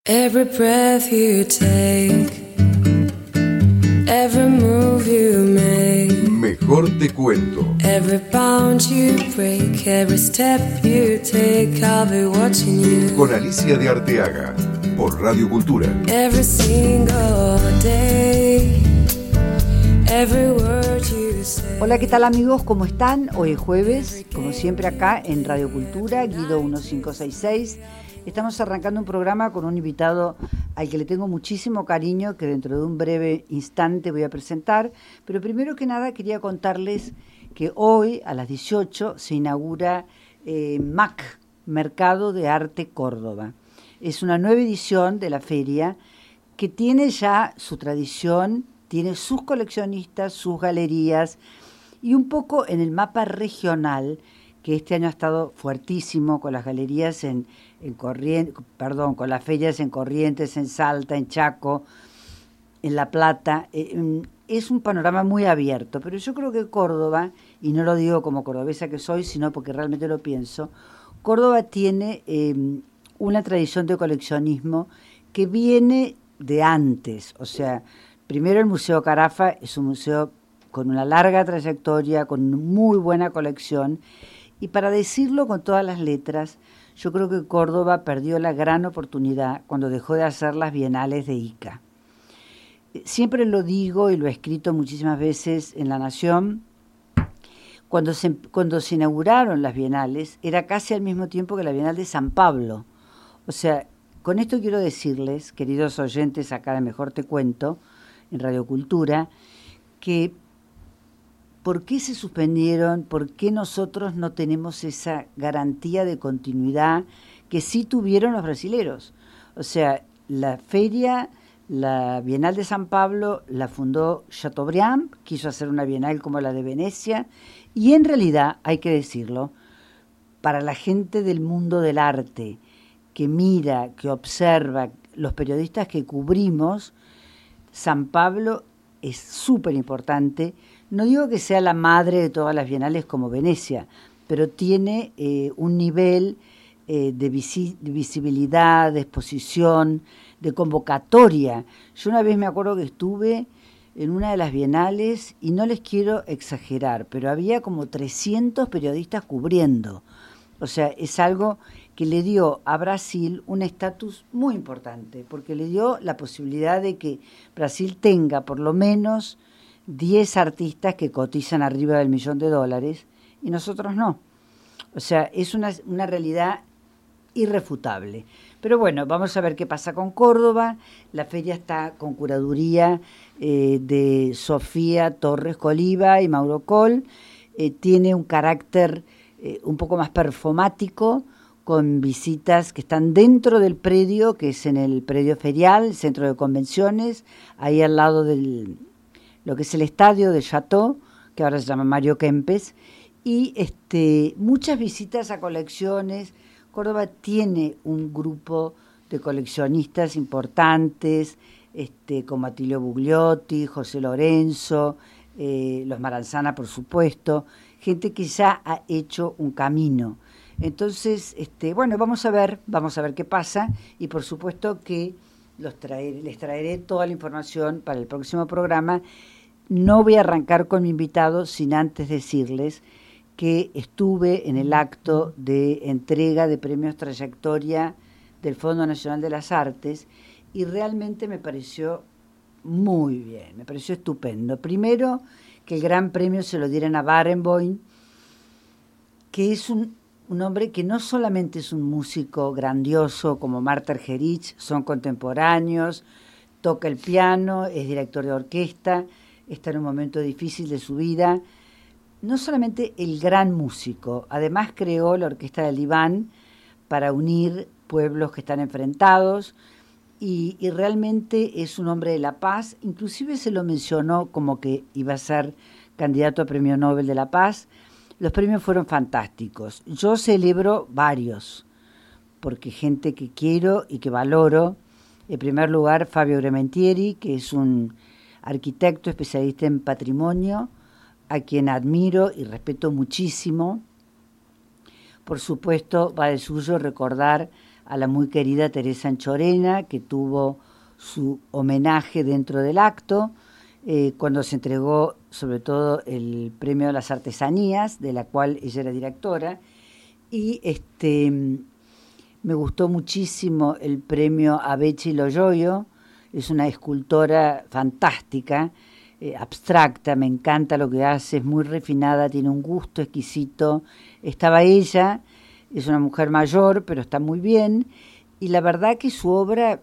Every breath you take, every move you make, Mejor te cuento. every bound you break, every step you take, I'll be watching you. Con Alicia de Arteaga, por Radio Cultura. Every single day, every word you say. Hola, ¿qué tal amigos? ¿Cómo están? Hoy es jueves, como siempre acá en Radio Cultura, Guido 1566. Estamos arrancando un programa con un invitado al que le tengo muchísimo cariño, que dentro de un breve instante voy a presentar. Pero primero que nada quería contarles que hoy a las 18 se inaugura MAC, Mercado de Arte Córdoba. Es una nueva edición de la feria que tiene ya su tradición, tiene sus coleccionistas, sus galerías y un poco en el mapa regional, que este año ha estado fuertísimo con las galerías con las ferias en Corrientes, en Salta, en Chaco, en La Plata. Es un panorama muy abierto, pero yo creo que Córdoba, y no lo digo como cordobesa que soy, sino porque realmente lo pienso, Córdoba tiene una tradición de coleccionismo que viene de antes. O sea, primero el Museo Carafa es un museo con una larga trayectoria, con muy buena colección, y para decirlo con todas las letras, yo creo que Córdoba perdió la gran oportunidad cuando dejó de hacer las bienales de Ica. Siempre lo digo y lo he escrito muchísimas veces en La Nación. Cuando se inauguraron las bienales, era casi al mismo tiempo que la Bienal de San Pablo. O sea, con esto quiero decirles, queridos oyentes acá de Mejor Te Cuento, en Radio Cultura, que ¿por qué se suspendieron? ¿Por qué nosotros no tenemos esa garantía de continuidad que sí tuvieron los brasileros? O sea, la feria, la Bienal de San Pablo la fundó Chateaubriand, quiso hacer una bienal como la de Venecia, y en realidad, hay que decirlo, para la gente del mundo del arte, que mira, que observa, los periodistas que cubrimos, San Pablo es súper importante. No digo que sea la madre de todas las bienales como Venecia, pero tiene un nivel de visibilidad, de exposición, de convocatoria. Yo una vez me acuerdo que estuve en una de las bienales, y no les quiero exagerar, pero había como 300 periodistas cubriendo. O sea, es algo que le dio a Brasil un estatus muy importante, porque le dio la posibilidad de que Brasil tenga por lo menos 10 artistas que cotizan arriba del $1.000.000 y nosotros no. O sea, es una realidad irrefutable. Pero bueno, vamos a ver qué pasa con Córdoba. La feria está con curaduría de Sofía Torres Coliva y Mauro Col. Tiene un carácter un poco más performático, con visitas que están dentro del predio, que es en el predio ferial, el centro de convenciones, ahí al lado del lo que es el estadio del Chateau, que ahora se llama Mario Kempes, y muchas visitas a colecciones. Córdoba tiene un grupo de coleccionistas importantes, como Atilio Bugliotti, José Lorenzo, los Maranzana, por supuesto, gente que ya ha hecho un camino. Entonces, bueno, vamos a ver qué pasa, y por supuesto que les traeré toda la información para el próximo programa. No voy a arrancar con mi invitado sin antes decirles que estuve en el acto de entrega de premios Trayectoria del Fondo Nacional de las Artes, y realmente me pareció muy bien, me pareció estupendo. Primero, que el gran premio se lo dieran a Barenboim, que es un hombre que no solamente es un músico grandioso como Marta Argerich, son contemporáneos, toca el piano, es director de orquesta, está en un momento difícil de su vida. No solamente el gran músico, además creó la Orquesta del Iván para unir pueblos que están enfrentados, y realmente es un hombre de la paz. Inclusive se lo mencionó como que iba a ser candidato a Premio Nobel de la Paz. Los premios fueron fantásticos. Yo celebro varios, porque gente que quiero y que valoro. En primer lugar, Fabio Grementieri, que es un arquitecto especialista en patrimonio, a quien admiro y respeto muchísimo. Por supuesto, va de suyo recordar a la muy querida Teresa Anchorena, que tuvo su homenaje dentro del acto, cuando se entregó sobre todo el premio a las artesanías, de la cual ella era directora, y me gustó muchísimo el premio a Bechi Loyoyo. Es una escultora fantástica, abstracta, me encanta lo que hace, es muy refinada, tiene un gusto exquisito. Estaba ella, es una mujer mayor, pero está muy bien, y la verdad que su obra,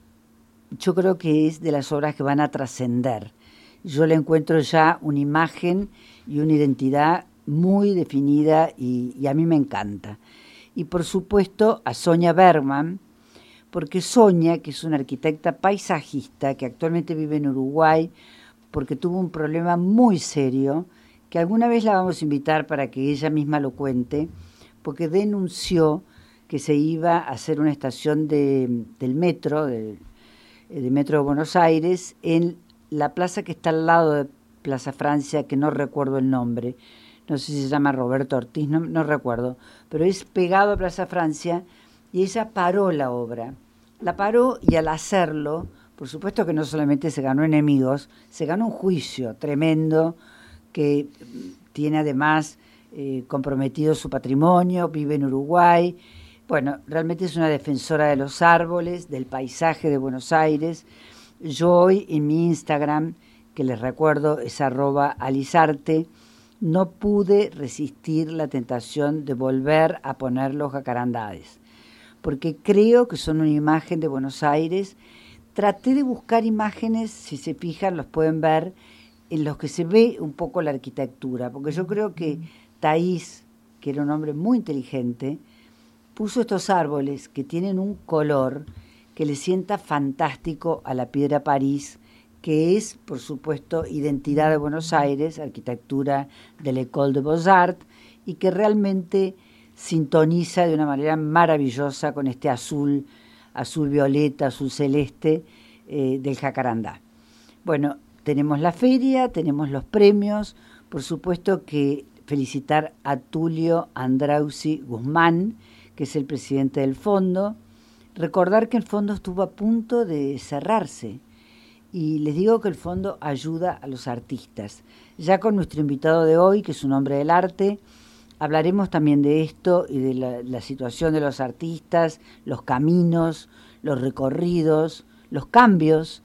yo creo que es de las obras que van a trascender. Yo le encuentro ya una imagen y una identidad muy definida y a mí me encanta. Y por supuesto a Sonia Bergman, porque Sonia, que es una arquitecta paisajista que actualmente vive en Uruguay, porque tuvo un problema muy serio, que alguna vez la vamos a invitar para que ella misma lo cuente, porque denunció que se iba a hacer una estación del metro, del Metro de Buenos Aires, en la plaza que está al lado de Plaza Francia, que no recuerdo el nombre, no sé si se llama Roberto Ortiz, no recuerdo, pero es pegado a Plaza Francia, y ella paró la obra. La paró y al hacerlo, por supuesto que no solamente se ganó enemigos, se ganó un juicio tremendo que tiene además comprometido su patrimonio, vive en Uruguay. Bueno, realmente es una defensora de los árboles, del paisaje de Buenos Aires. Yo hoy en mi Instagram, que les recuerdo es @alisarte, no pude resistir la tentación de volver a poner los jacarandás, porque creo que son una imagen de Buenos Aires. Traté de buscar imágenes, si se fijan, los pueden ver, en los que se ve un poco la arquitectura, porque yo creo que Taís, que era un hombre muy inteligente, puso estos árboles que tienen un color que le sienta fantástico a la piedra París, que es, por supuesto, identidad de Buenos Aires, arquitectura de l'École des Beaux-Arts, y que realmente sintoniza de una manera maravillosa con este azul violeta, azul celeste del jacarandá. Bueno, tenemos la feria, tenemos los premios, por supuesto que felicitar a Tulio Andrausi Guzmán, que es el presidente del fondo, recordar que el fondo estuvo a punto de cerrarse, y les digo que el fondo ayuda a los artistas. Ya con nuestro invitado de hoy, que es un hombre del arte, hablaremos también de esto y de la situación de los artistas, los caminos, los recorridos, los cambios,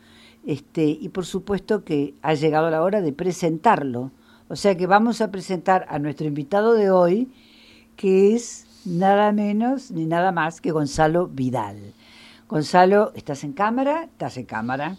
y por supuesto que ha llegado la hora de presentarlo. O sea que vamos a presentar a nuestro invitado de hoy, que es nada menos ni nada más que Gonzalo Vidal. Gonzalo, ¿estás en cámara? Estás en cámara.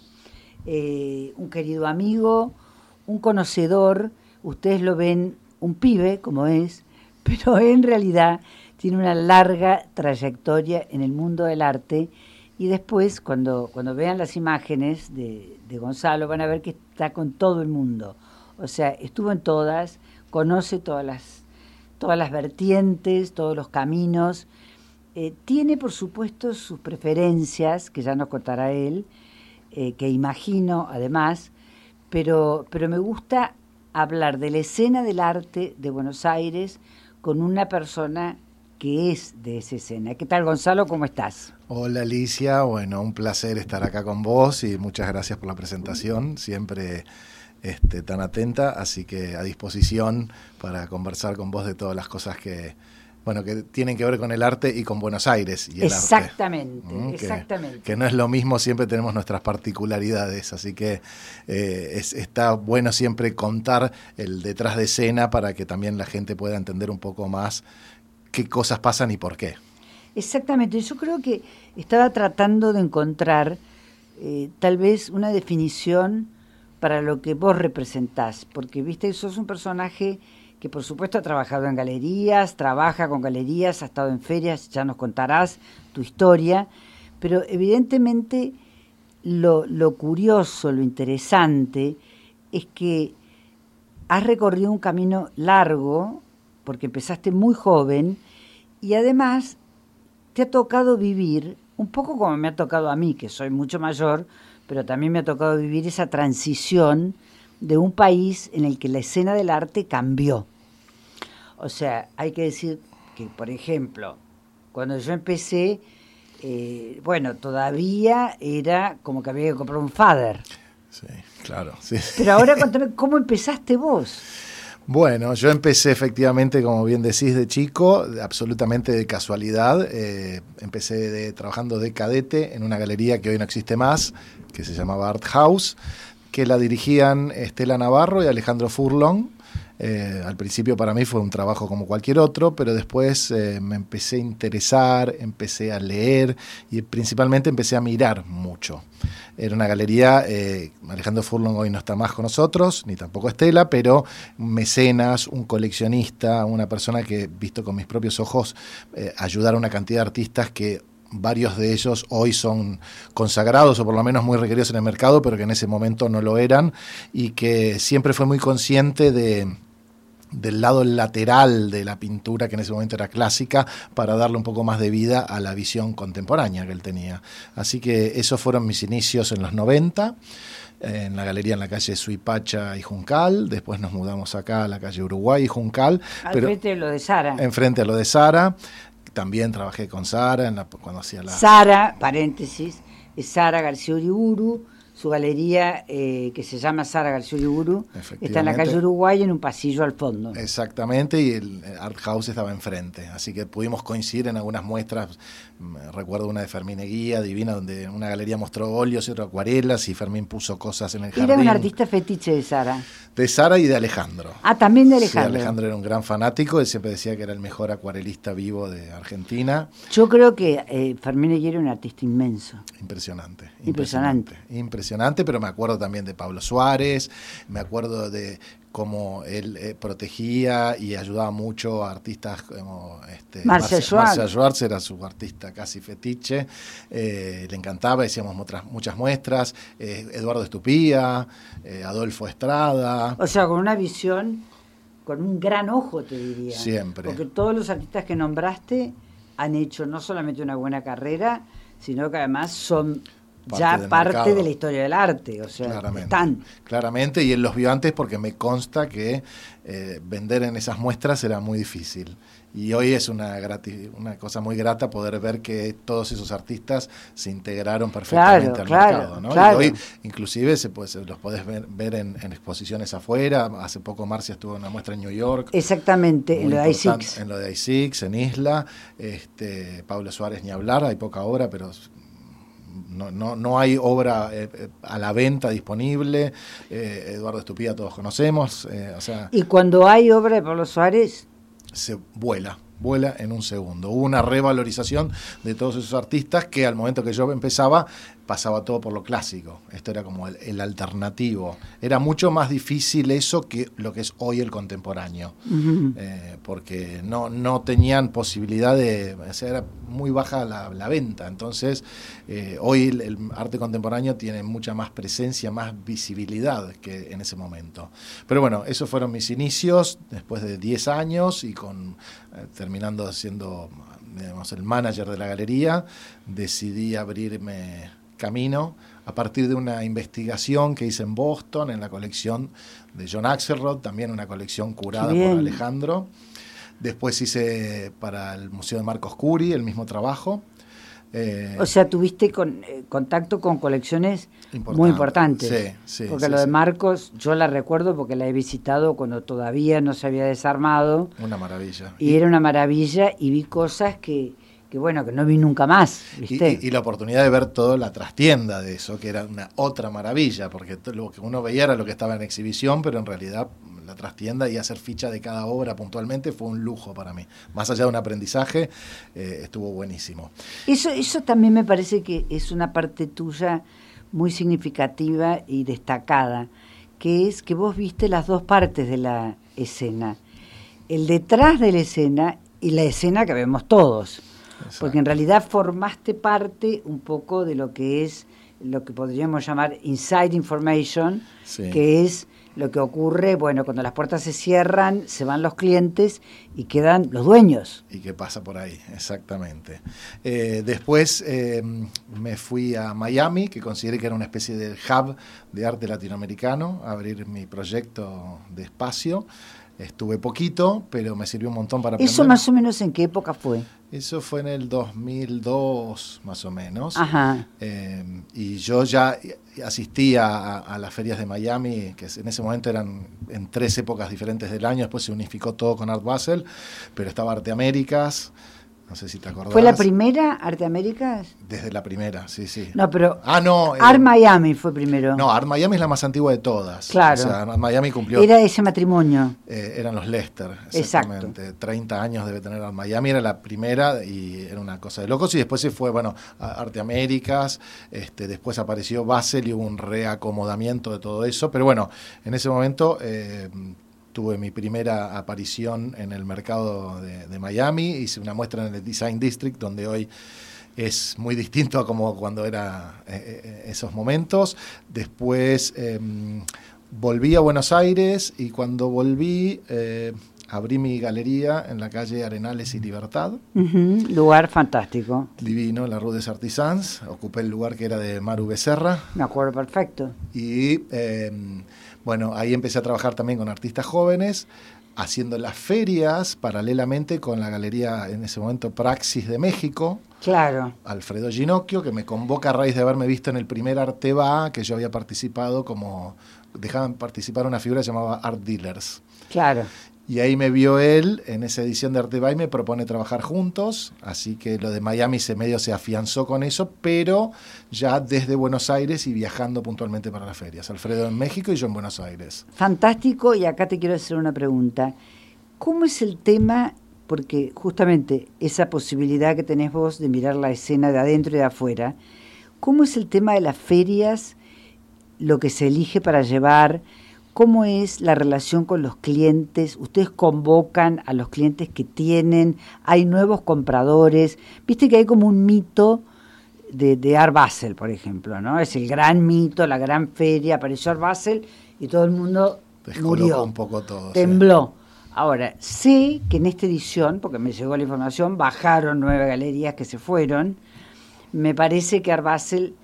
Un querido amigo, un conocedor. Ustedes lo ven un pibe, como es, pero en realidad tiene una larga trayectoria en el mundo del arte, y después cuando vean las imágenes de Gonzalo van a ver que está con todo el mundo. O sea, estuvo en todas, conoce todas las vertientes, todos los caminos. Tiene, por supuesto, sus preferencias, que ya nos contará él, que imagino además, pero me gusta hablar de la escena del arte de Buenos Aires con una persona que es de esa escena. ¿Qué tal, Gonzalo? ¿Cómo estás? Hola, Alicia. Bueno, un placer estar acá con vos y muchas gracias por la presentación. Siempre tan atenta, así que a disposición para conversar con vos de todas las cosas que tienen que ver con el arte y con Buenos Aires y el exactamente, arte. Exactamente. Que no es lo mismo, siempre tenemos nuestras particularidades, así que está bueno siempre contar el detrás de escena para que también la gente pueda entender un poco más qué cosas pasan y por qué. Exactamente, yo creo que estaba tratando de encontrar tal vez una definición para lo que vos representás, porque viste, sos un personaje que por supuesto ha trabajado en galerías, trabaja con galerías, ha estado en ferias, ya nos contarás tu historia, pero evidentemente lo curioso, lo interesante es que has recorrido un camino largo, porque empezaste muy joven, y además te ha tocado vivir, un poco como me ha tocado a mí, que soy mucho mayor, pero también me ha tocado vivir esa transición de un país en el que la escena del arte cambió. O sea, hay que decir que, por ejemplo, cuando yo empecé, bueno, todavía era como que había que comprar un fader. Sí, claro. Sí. Pero ahora contame, ¿cómo empezaste vos? Bueno, yo empecé efectivamente, como bien decís, de chico, absolutamente de casualidad. Empecé trabajando de cadete en una galería que hoy no existe más, que se llamaba Art House, que la dirigían Estela Navarro y Alejandro Furlong. Al principio para mí fue un trabajo como cualquier otro, pero después me empecé a interesar, empecé a leer y principalmente empecé a mirar mucho. Era una galería, Alejandro Furlong hoy no está más con nosotros, ni tampoco Estela, pero un mecenas, un coleccionista, una persona que, visto con mis propios ojos, ayudar a una cantidad de artistas que varios de ellos hoy son consagrados o por lo menos muy requeridos en el mercado, pero que en ese momento no lo eran, y que siempre fue muy consciente del lado lateral de la pintura, que en ese momento era clásica, para darle un poco más de vida a la visión contemporánea que él tenía. Así que esos fueron mis inicios en los 90, en la galería en la calle Suipacha y Juncal. Después nos mudamos acá a la calle Uruguay y Juncal. Enfrente de lo de Sara. Enfrente a lo de Sara. También trabajé con Sara cuando hacía la... Sara, paréntesis, es Sara García Uriburu. Su galería, que se llama Sara García Uriburu, está en la calle Uruguay, en un pasillo al fondo. Exactamente, y el Art House estaba enfrente, así que pudimos coincidir en algunas muestras. Recuerdo una de Fermín Eguía, divina, donde una galería mostró óleos y otra acuarelas, y Fermín puso cosas en el jardín. Era un artista fetiche de Sara. De Sara y de Alejandro. Ah, también de Alejandro. Sí, Alejandro era un gran fanático, él siempre decía que era el mejor acuarelista vivo de Argentina. Yo creo que Fermín Eguía era un artista inmenso. Impresionante, pero me acuerdo también de Pablo Suárez, me acuerdo de cómo él protegía y ayudaba mucho a artistas como Marcia Schwartz era su artista casi fetiche, le encantaba, hacíamos muchas muestras, Eduardo Estupía, Adolfo Estrada. O sea, con una visión, con un gran ojo, te diría. Siempre. Porque todos los artistas que nombraste han hecho no solamente una buena carrera, sino que además son parte de la historia del arte, o sea, claramente, y él los vio antes porque me consta que vender en esas muestras era muy difícil, y hoy es una cosa muy grata poder ver que todos esos artistas se integraron perfectamente al mercado, ¿no? Claro. Y hoy inclusive los podés ver en exposiciones afuera. Hace poco Marcia estuvo en una muestra en New York. Exactamente, en lo de I6. En lo de I6, en Isla. Pablo Suárez ni hablar, hay poca obra, pero no hay obra a la venta disponible. Eduardo Estupía todos conocemos. Y cuando hay obra de Pablo Suárez, se vuela en un segundo. Hubo una revalorización de todos esos artistas que al momento que yo empezaba pasaba todo por lo clásico. Esto era como el alternativo. Era mucho más difícil eso que lo que es hoy el contemporáneo. Uh-huh. Porque no tenían posibilidad era muy baja la venta. Entonces, hoy el arte contemporáneo tiene mucha más presencia, más visibilidad que en ese momento. Pero bueno, esos fueron mis inicios después de 10 años y terminando siendo, digamos, el manager de la galería. Decidí abrirme camino a partir de una investigación que hice en Boston, en la colección de John Axelrod, también una colección curada por Alejandro. Después hice para el Museo de Marcos Curi el mismo trabajo. O sea, tuviste contacto con colecciones muy importantes. Sí. Porque lo de Marcos, yo la recuerdo porque la he visitado cuando todavía no se había desarmado. Una maravilla. Y era una maravilla, y vi cosas que no vi nunca más, ¿viste? Y la oportunidad de ver toda la trastienda de eso, que era una otra maravilla, porque lo que uno veía era lo que estaba en exhibición, pero en realidad la trastienda y hacer ficha de cada obra puntualmente fue un lujo para mí. Más allá de un aprendizaje, estuvo buenísimo. Eso también me parece que es una parte tuya muy significativa y destacada, que es que vos viste las dos partes de la escena. El detrás de la escena y la escena que vemos todos. Exacto. Porque en realidad formaste parte un poco de lo que es lo que podríamos llamar inside information, que es lo que ocurre, cuando las puertas se cierran, se van los clientes y quedan los dueños. Y qué pasa por ahí, exactamente. Después me fui a Miami, que consideré que era una especie de hub de arte latinoamericano, a abrir mi proyecto de espacio. Estuve poquito, pero me sirvió un montón para aprender. ¿Eso más o menos en qué época fue? Eso fue en el 2002, más o menos. Ajá. Y yo ya asistía a las ferias de Miami, que en ese momento eran en 3 épocas diferentes del año. Después se unificó todo con Art Basel, pero estaba Arte Américas. No sé si te acordás. ¿Fue la primera Arte Américas? Desde la primera, sí, sí. No, pero no. Art Miami fue primero. No, Art Miami es la más antigua de todas. Claro. O sea, Art Miami cumplió... Era ese matrimonio. Eran los Lester, exactamente. Exacto. 30 años debe tener Art Miami, era la primera y era una cosa de locos. Y después se fue, a Arte Américas, después apareció Basel y hubo un reacomodamiento de todo eso. Pero bueno, en ese momento... tuve mi primera aparición en el mercado de Miami, hice una muestra en el Design District, donde hoy es muy distinto a como cuando era esos momentos. Después volví a Buenos Aires y cuando volví abrí mi galería en la calle Arenales y Libertad. Uh-huh. Lugar fantástico. Divino, la Rue des Artisans. Ocupé el lugar que era de Maru Becerra. Me acuerdo perfecto. Y... ahí empecé a trabajar también con artistas jóvenes, haciendo las ferias paralelamente con la galería, en ese momento, Praxis de México. Claro. Alfredo Ginocchio, que me convoca a raíz de haberme visto en el primer Arteba, que yo había participado dejaban participar una figura llamada Art Dealers. Claro. Y ahí me vio él en esa edición de Arteba y me propone trabajar juntos, así que lo de Miami medio se afianzó con eso, pero ya desde Buenos Aires y viajando puntualmente para las ferias. Alfredo en México y yo en Buenos Aires. Fantástico, y acá te quiero hacer una pregunta. ¿Cómo es el tema? Porque justamente esa posibilidad que tenés vos de mirar la escena de adentro y de afuera, ¿cómo es el tema de las ferias, lo que se elige para llevar? ¿Cómo es la relación con los clientes? ¿Ustedes convocan a los clientes que tienen? ¿Hay nuevos compradores? Viste que hay como un mito de Art Basel, por ejemplo, ¿no? Es el gran mito, la gran feria, apareció Art Basel y todo el mundo murió. Un poco todo. Tembló. Sí. Ahora, sé que en esta edición, porque me llegó la información, bajaron 9 galerías que se fueron. Me parece que Art Basel...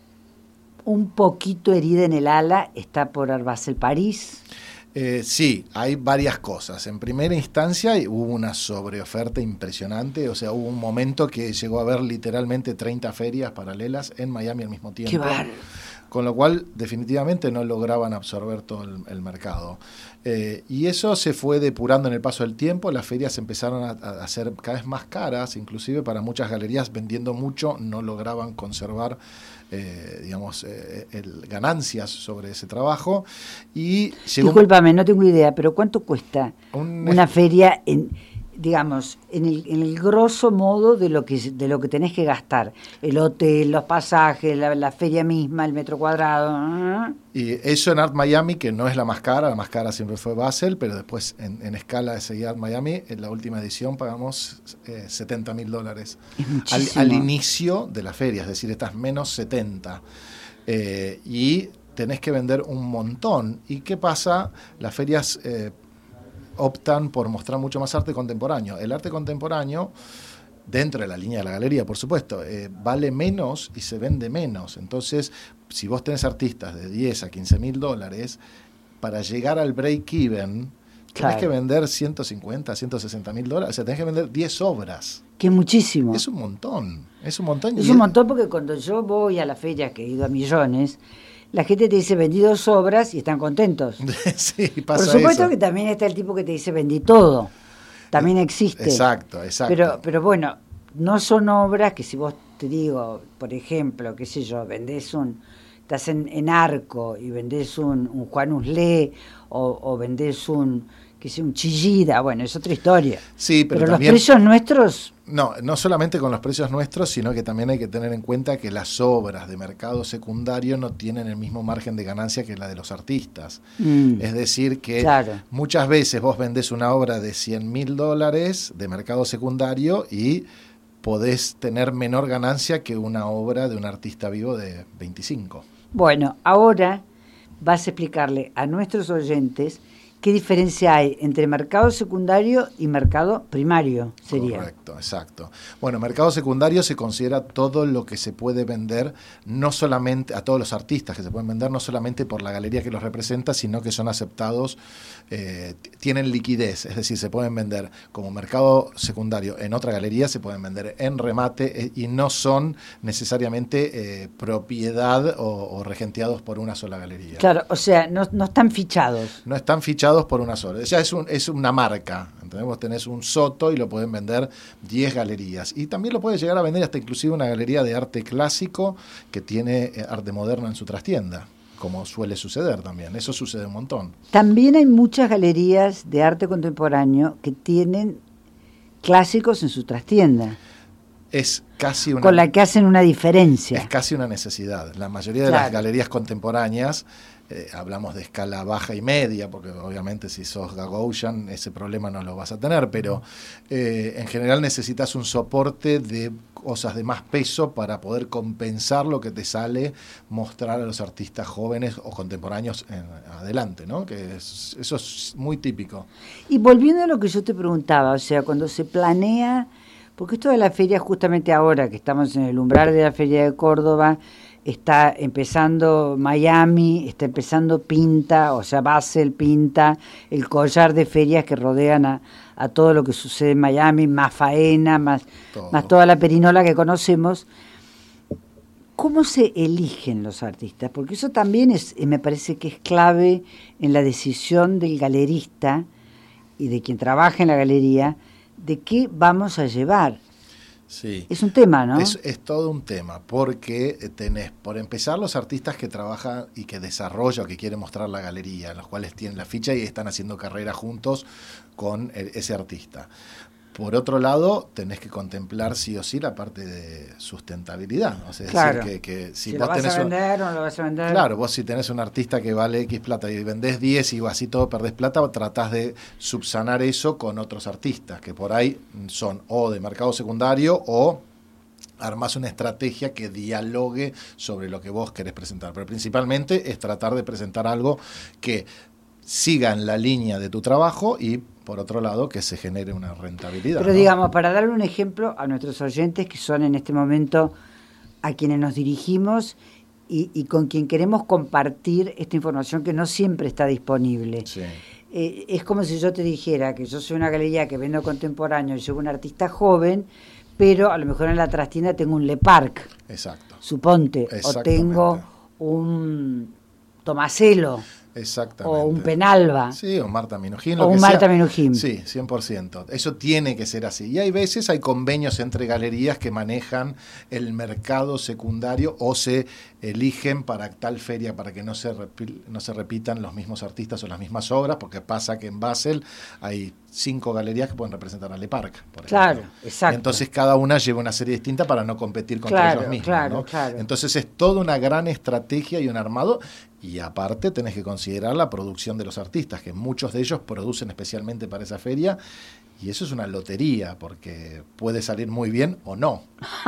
un poquito herida en el ala, está por Art Basel París. Sí, hay varias cosas. En primera instancia hubo una sobreoferta impresionante, o sea, hubo un momento que llegó a haber literalmente 30 ferias paralelas en Miami al mismo tiempo. ¡Qué bárbaro! Con lo cual, definitivamente no lograban absorber todo el mercado. Y eso se fue depurando en el paso del tiempo. Las ferias empezaron a ser cada vez más caras, inclusive para muchas galerías vendiendo mucho no lograban conservar ganancias sobre ese trabajo. Y discúlpame, no tengo idea, pero ¿cuánto cuesta una feria en el grosso modo de lo que tenés que gastar? El hotel, los pasajes, la feria misma, el metro cuadrado. Y eso en Art Miami, que no es la más cara siempre fue Basel, pero después en escala de seguir Art Miami, en la última edición pagamos $70,000 al inicio de la feria, es decir, estás menos 70. Y tenés que vender un montón. ¿Y qué pasa? Las ferias optan por mostrar mucho más arte contemporáneo. El arte contemporáneo, dentro de la línea de la galería, por supuesto, vale menos y se vende menos. Entonces, si vos tenés artistas de $10,000 a $15,000, para llegar al break-even, tenés que vender $150,000 a $160,000. O sea, tenés que vender 10 obras. Que es muchísimo. Es un montón. Es un montón porque cuando yo voy a la feria, que he ido a millones, la gente te dice vendí 2 obras y están contentos. Sí, pasa por supuesto eso. Que también está el tipo que te dice vendí todo. También existe. Exacto. Pero bueno, no son obras que si vos te digo, por ejemplo, qué sé yo, estás en Arco y vendés un Juan Uslé o vendés un Chillida, bueno, es otra historia. Sí, pero también, los precios nuestros... No solamente con los precios nuestros, sino que también hay que tener en cuenta que las obras de mercado secundario no tienen el mismo margen de ganancia que la de los artistas. Es decir, que muchas veces vos vendés una obra de $100,000 de mercado secundario y podés tener menor ganancia que una obra de un artista vivo de 25. Bueno, ahora vas a explicarle a nuestros oyentes ¿qué diferencia hay entre mercado secundario y mercado primario? Sería. Correcto, exacto. Bueno, mercado secundario se considera todo lo que se puede vender, no solamente a todos los artistas que se pueden vender, no solamente por la galería que los representa, sino que son aceptados, tienen liquidez, es decir, se pueden vender como mercado secundario en otra galería, se pueden vender en remate y no son necesariamente propiedad o regenteados por una sola galería. Claro, o sea, no están fichados. No están fichados por una sola. Ya es una marca. ¿Entendés? Vos tenés un Soto y lo pueden vender 10 galerías. Y también lo puede llegar a vender hasta inclusive una galería de arte clásico que tiene arte moderno en su trastienda, como suele suceder también. Eso sucede un montón. También hay muchas galerías de arte contemporáneo que tienen clásicos en su trastienda. Es casi con la que hacen una diferencia. Es casi una necesidad. La mayoría de las galerías contemporáneas, hablamos de escala baja y media, porque obviamente si sos Gagosian ese problema no lo vas a tener, pero en general necesitas un soporte de cosas de más peso para poder compensar lo que te sale mostrar a los artistas jóvenes o contemporáneos adelante, ¿no? Eso es muy típico. Y volviendo a lo que yo te preguntaba, o sea, cuando se planea, porque esto de la feria justamente ahora que estamos en el umbral de la Feria de Córdoba, está empezando Miami, está empezando Pinta, o sea, Basel, Pinta, el collar de ferias que rodean a todo lo que sucede en Miami, más faena, más toda la perinola que conocemos. ¿Cómo se eligen los artistas? Porque eso también me parece que es clave en la decisión del galerista y de quien trabaja en la galería, de qué vamos a llevar. Sí. Es un tema, ¿no? Es todo un tema, porque tenés, por empezar, los artistas que trabajan y que desarrollan o que quieren mostrar la galería, los cuales tienen la ficha y están haciendo carrera juntos con ese artista. Por otro lado, tenés que contemplar sí o sí la parte de sustentabilidad. O sea, claro. Decir que si vos lo vas tenés a vender o no lo vas a vender. Claro, vos si tenés un artista que vale X plata y vendés 10 y así todo perdés plata, tratás de subsanar eso con otros artistas, que por ahí son o de mercado secundario o armás una estrategia que dialogue sobre lo que vos querés presentar. Pero principalmente es tratar de presentar algo que siga en la línea de tu trabajo y, por otro lado, que se genere una rentabilidad. Pero ¿no? digamos, para darle un ejemplo a nuestros oyentes, que son en este momento a quienes nos dirigimos y con quien queremos compartir esta información que no siempre está disponible. Sí. Es como si yo te dijera que yo soy una galería que vendo contemporáneo y soy un artista joven, pero a lo mejor en la trastienda tengo un Le Parc. Exacto. Suponte. O tengo un Tomaselo. Exactamente. O un Penalba. Sí, o Marta Minujín. O un Marta Minujín. Sí, 100%. Eso tiene que ser así. Y hay veces, hay convenios entre galerías que manejan el mercado secundario o se eligen para tal feria para que no se repitan los mismos artistas o las mismas obras, porque pasa que en Basel hay 5 galerías que pueden representar a Le Parc, por ejemplo. Claro, exacto. Y entonces cada una lleva una serie distinta para no competir contra ellos mismos. Claro, ¿no? claro. Entonces es toda una gran estrategia y un armado. Y aparte tenés que considerar la producción de los artistas, que muchos de ellos producen especialmente para esa feria, y eso es una lotería, porque puede salir muy bien o no.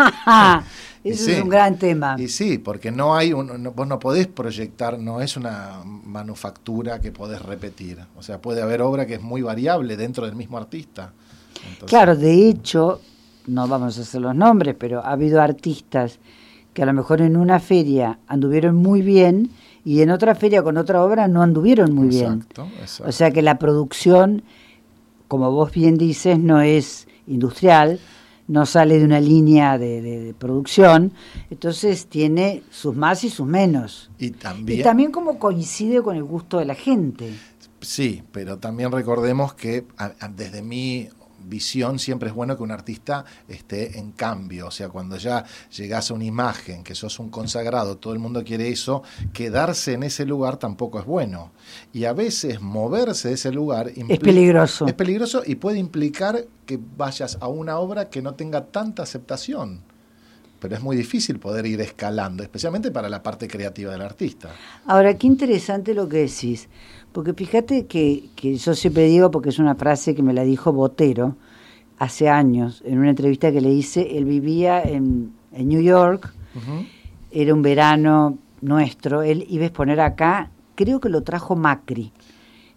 Eso es un gran tema. Y sí, porque no hay vos no podés proyectar, no es una manufactura que podés repetir. O sea, puede haber obra que es muy variable dentro del mismo artista. Entonces, claro, de hecho, no vamos a hacer los nombres, pero ha habido artistas que a lo mejor en una feria anduvieron muy bien y en otra feria con otra obra no anduvieron muy bien. Exacto. O sea que la producción, como vos bien dices, no es industrial, no sale de una línea de producción, entonces tiene sus más y sus menos. Y también como coincide con el gusto de la gente. Sí, pero también recordemos que desde mi visión siempre es bueno que un artista esté en cambio, o sea, cuando ya llegás a una imagen, que sos un consagrado, todo el mundo quiere eso, quedarse en ese lugar tampoco es bueno, y a veces moverse de ese lugar es peligroso. Es peligroso y puede implicar que vayas a una obra que no tenga tanta aceptación, pero es muy difícil poder ir escalando, especialmente para la parte creativa del artista. Ahora, qué interesante lo que decís, porque fíjate que yo siempre digo, porque es una frase que me la dijo Botero hace años, en una entrevista que le hice. Él vivía en New York, era un verano nuestro, él iba a exponer acá, creo que lo trajo Macri,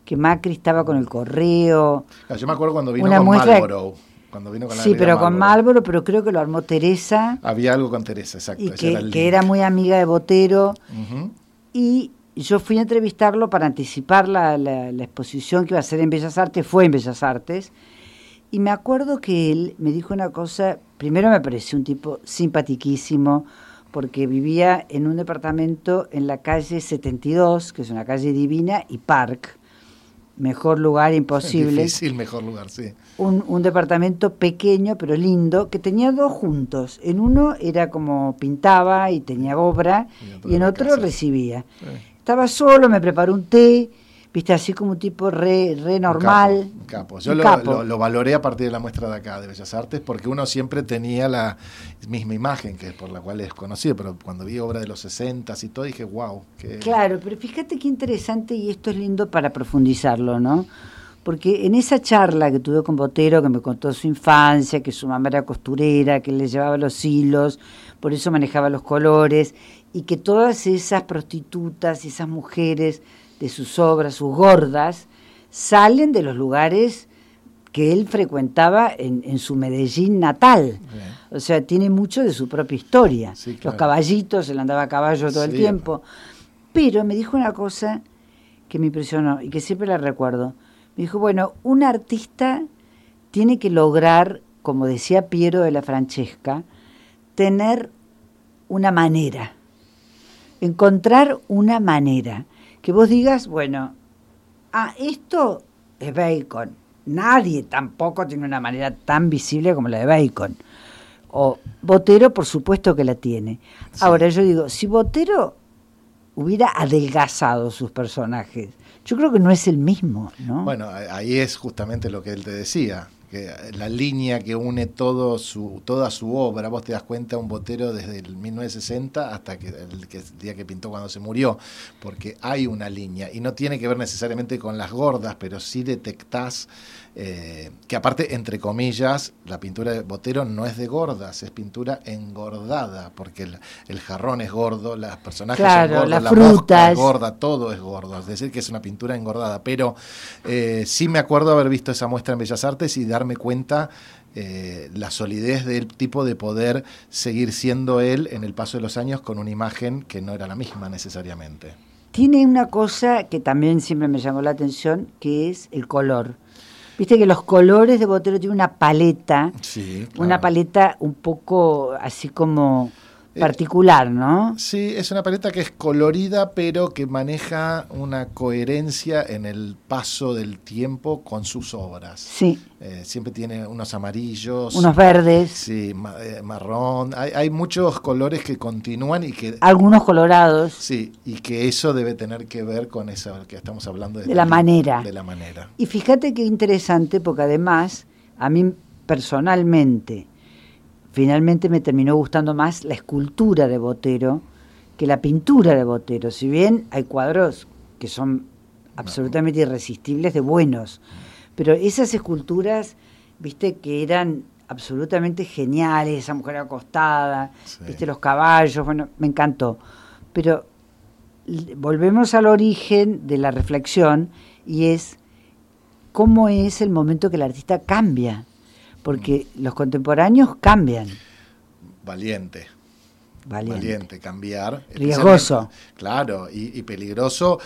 que Macri estaba con el correo. Yo me acuerdo cuando vino Una con muestra- Marlboro. Cuando vino con la Sí, negra pero con Marlboro, pero creo que lo armó Teresa, Había algo con Teresa, exacto. y ese el que link. era muy amiga de Botero. Ujú. Y yo fui a entrevistarlo para anticipar la exposición que iba a ser en Bellas Artes, fue en Bellas Artes, y me acuerdo que él me dijo una cosa, primero me pareció un tipo simpatiquísimo, porque vivía en un departamento en la calle 72, que es una calle divina, y Park, mejor lugar imposible. Difícil, mejor lugar, sí. Un departamento pequeño pero lindo, que tenía dos juntos. En uno era como pintaba y tenía obra, y en era otro casa. recibía. Estaba solo, me preparó un té, viste, así como un tipo re normal. Un capo. Yo Un lo, capo. lo valoré a partir de la muestra de acá, de Bellas Artes, porque uno siempre tenía la misma imagen, que es por la cual es conocido, pero cuando vi obra de los 60s y todo, dije, wow. Claro, pero fíjate qué interesante, y esto es lindo para profundizarlo, ¿no? Porque en esa charla que tuve con Botero, que me contó su infancia, que su mamá era costurera, que le llevaba los hilos, por eso manejaba los colores, y que todas esas prostitutas y esas mujeres de sus obras, sus gordas, salen de los lugares que él frecuentaba en su Medellín natal. Bien. O sea, tiene mucho de su propia historia. Sí, Los claro. caballitos, él andaba a caballo todo el Sí. tiempo. Pero me dijo una cosa que me impresionó y que siempre la recuerdo. Me dijo, bueno, un artista tiene que lograr, como decía Piero de la Francesca, tener una manera, encontrar una manera. Que vos digas, bueno, esto es Bacon. Nadie tampoco tiene una manera tan visible como la de Bacon. O Botero, por supuesto que la tiene. Sí. Ahora, yo digo, si Botero hubiera adelgazado sus personajes, yo creo que no es el mismo, ¿no? Bueno, ahí es justamente lo que él te decía, que la línea que une toda su obra, vos te das cuenta, un Botero desde el 1960 hasta el día que pintó cuando se murió, porque hay una línea, y no tiene que ver necesariamente con las gordas, pero sí detectás que aparte, entre comillas, la pintura de Botero no es de gordas, es pintura engordada, porque el jarrón es gordo, los personajes Claro, son gordos, las la mosca frutas. es gorda, todo es gordo, es decir, que es una pintura engordada, pero sí me acuerdo haber visto esa muestra en Bellas Artes y darme cuenta la solidez del tipo de poder seguir siendo él en el paso de los años con una imagen que no era la misma necesariamente. Tiene una cosa que también siempre me llamó la atención, que es el color. Viste que los colores de Botero tienen una paleta, Sí, claro. una paleta un poco así como particular, ¿no? Sí, es una paleta que es colorida, pero que maneja una coherencia en el paso del tiempo con sus obras. Sí, Siempre tiene unos amarillos, unos verdes, sí, marrón. Hay muchos colores que continúan y que algunos colorados. sí, y que eso debe tener que ver con eso que estamos hablando De la manera. De la manera. Y fíjate qué interesante, porque además, a mí personalmente, finalmente me terminó gustando más la escultura de Botero que la pintura de Botero. Si bien hay cuadros que son absolutamente irresistibles de buenos, pero esas esculturas, viste, que eran absolutamente geniales, esa mujer acostada, Sí. viste, los caballos, bueno, me encantó. Pero volvemos al origen de la reflexión, y es cómo es el momento que el artista cambia, porque los contemporáneos cambian. Valiente. Valiente. Valiente, cambiar. Riesgoso. Claro, y peligroso,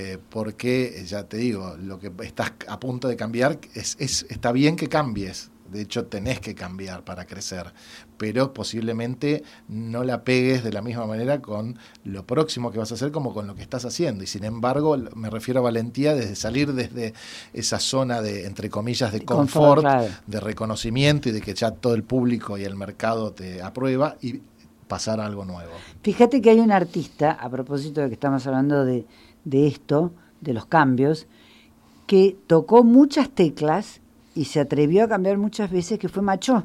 porque, ya te digo, lo que estás a punto de cambiar, está bien que cambies. De hecho, tenés que cambiar para crecer, pero posiblemente no la pegues de la misma manera con lo próximo que vas a hacer como con lo que estás haciendo. Y sin embargo, me refiero a valentía desde salir desde esa zona de, entre comillas, de confort, Claro. de reconocimiento y de que ya todo el público y el mercado te aprueba y pasar a algo nuevo. Fíjate que hay un artista, a propósito de que estamos hablando de esto, de los cambios, que tocó muchas teclas y se atrevió a cambiar muchas veces, que fue Machó.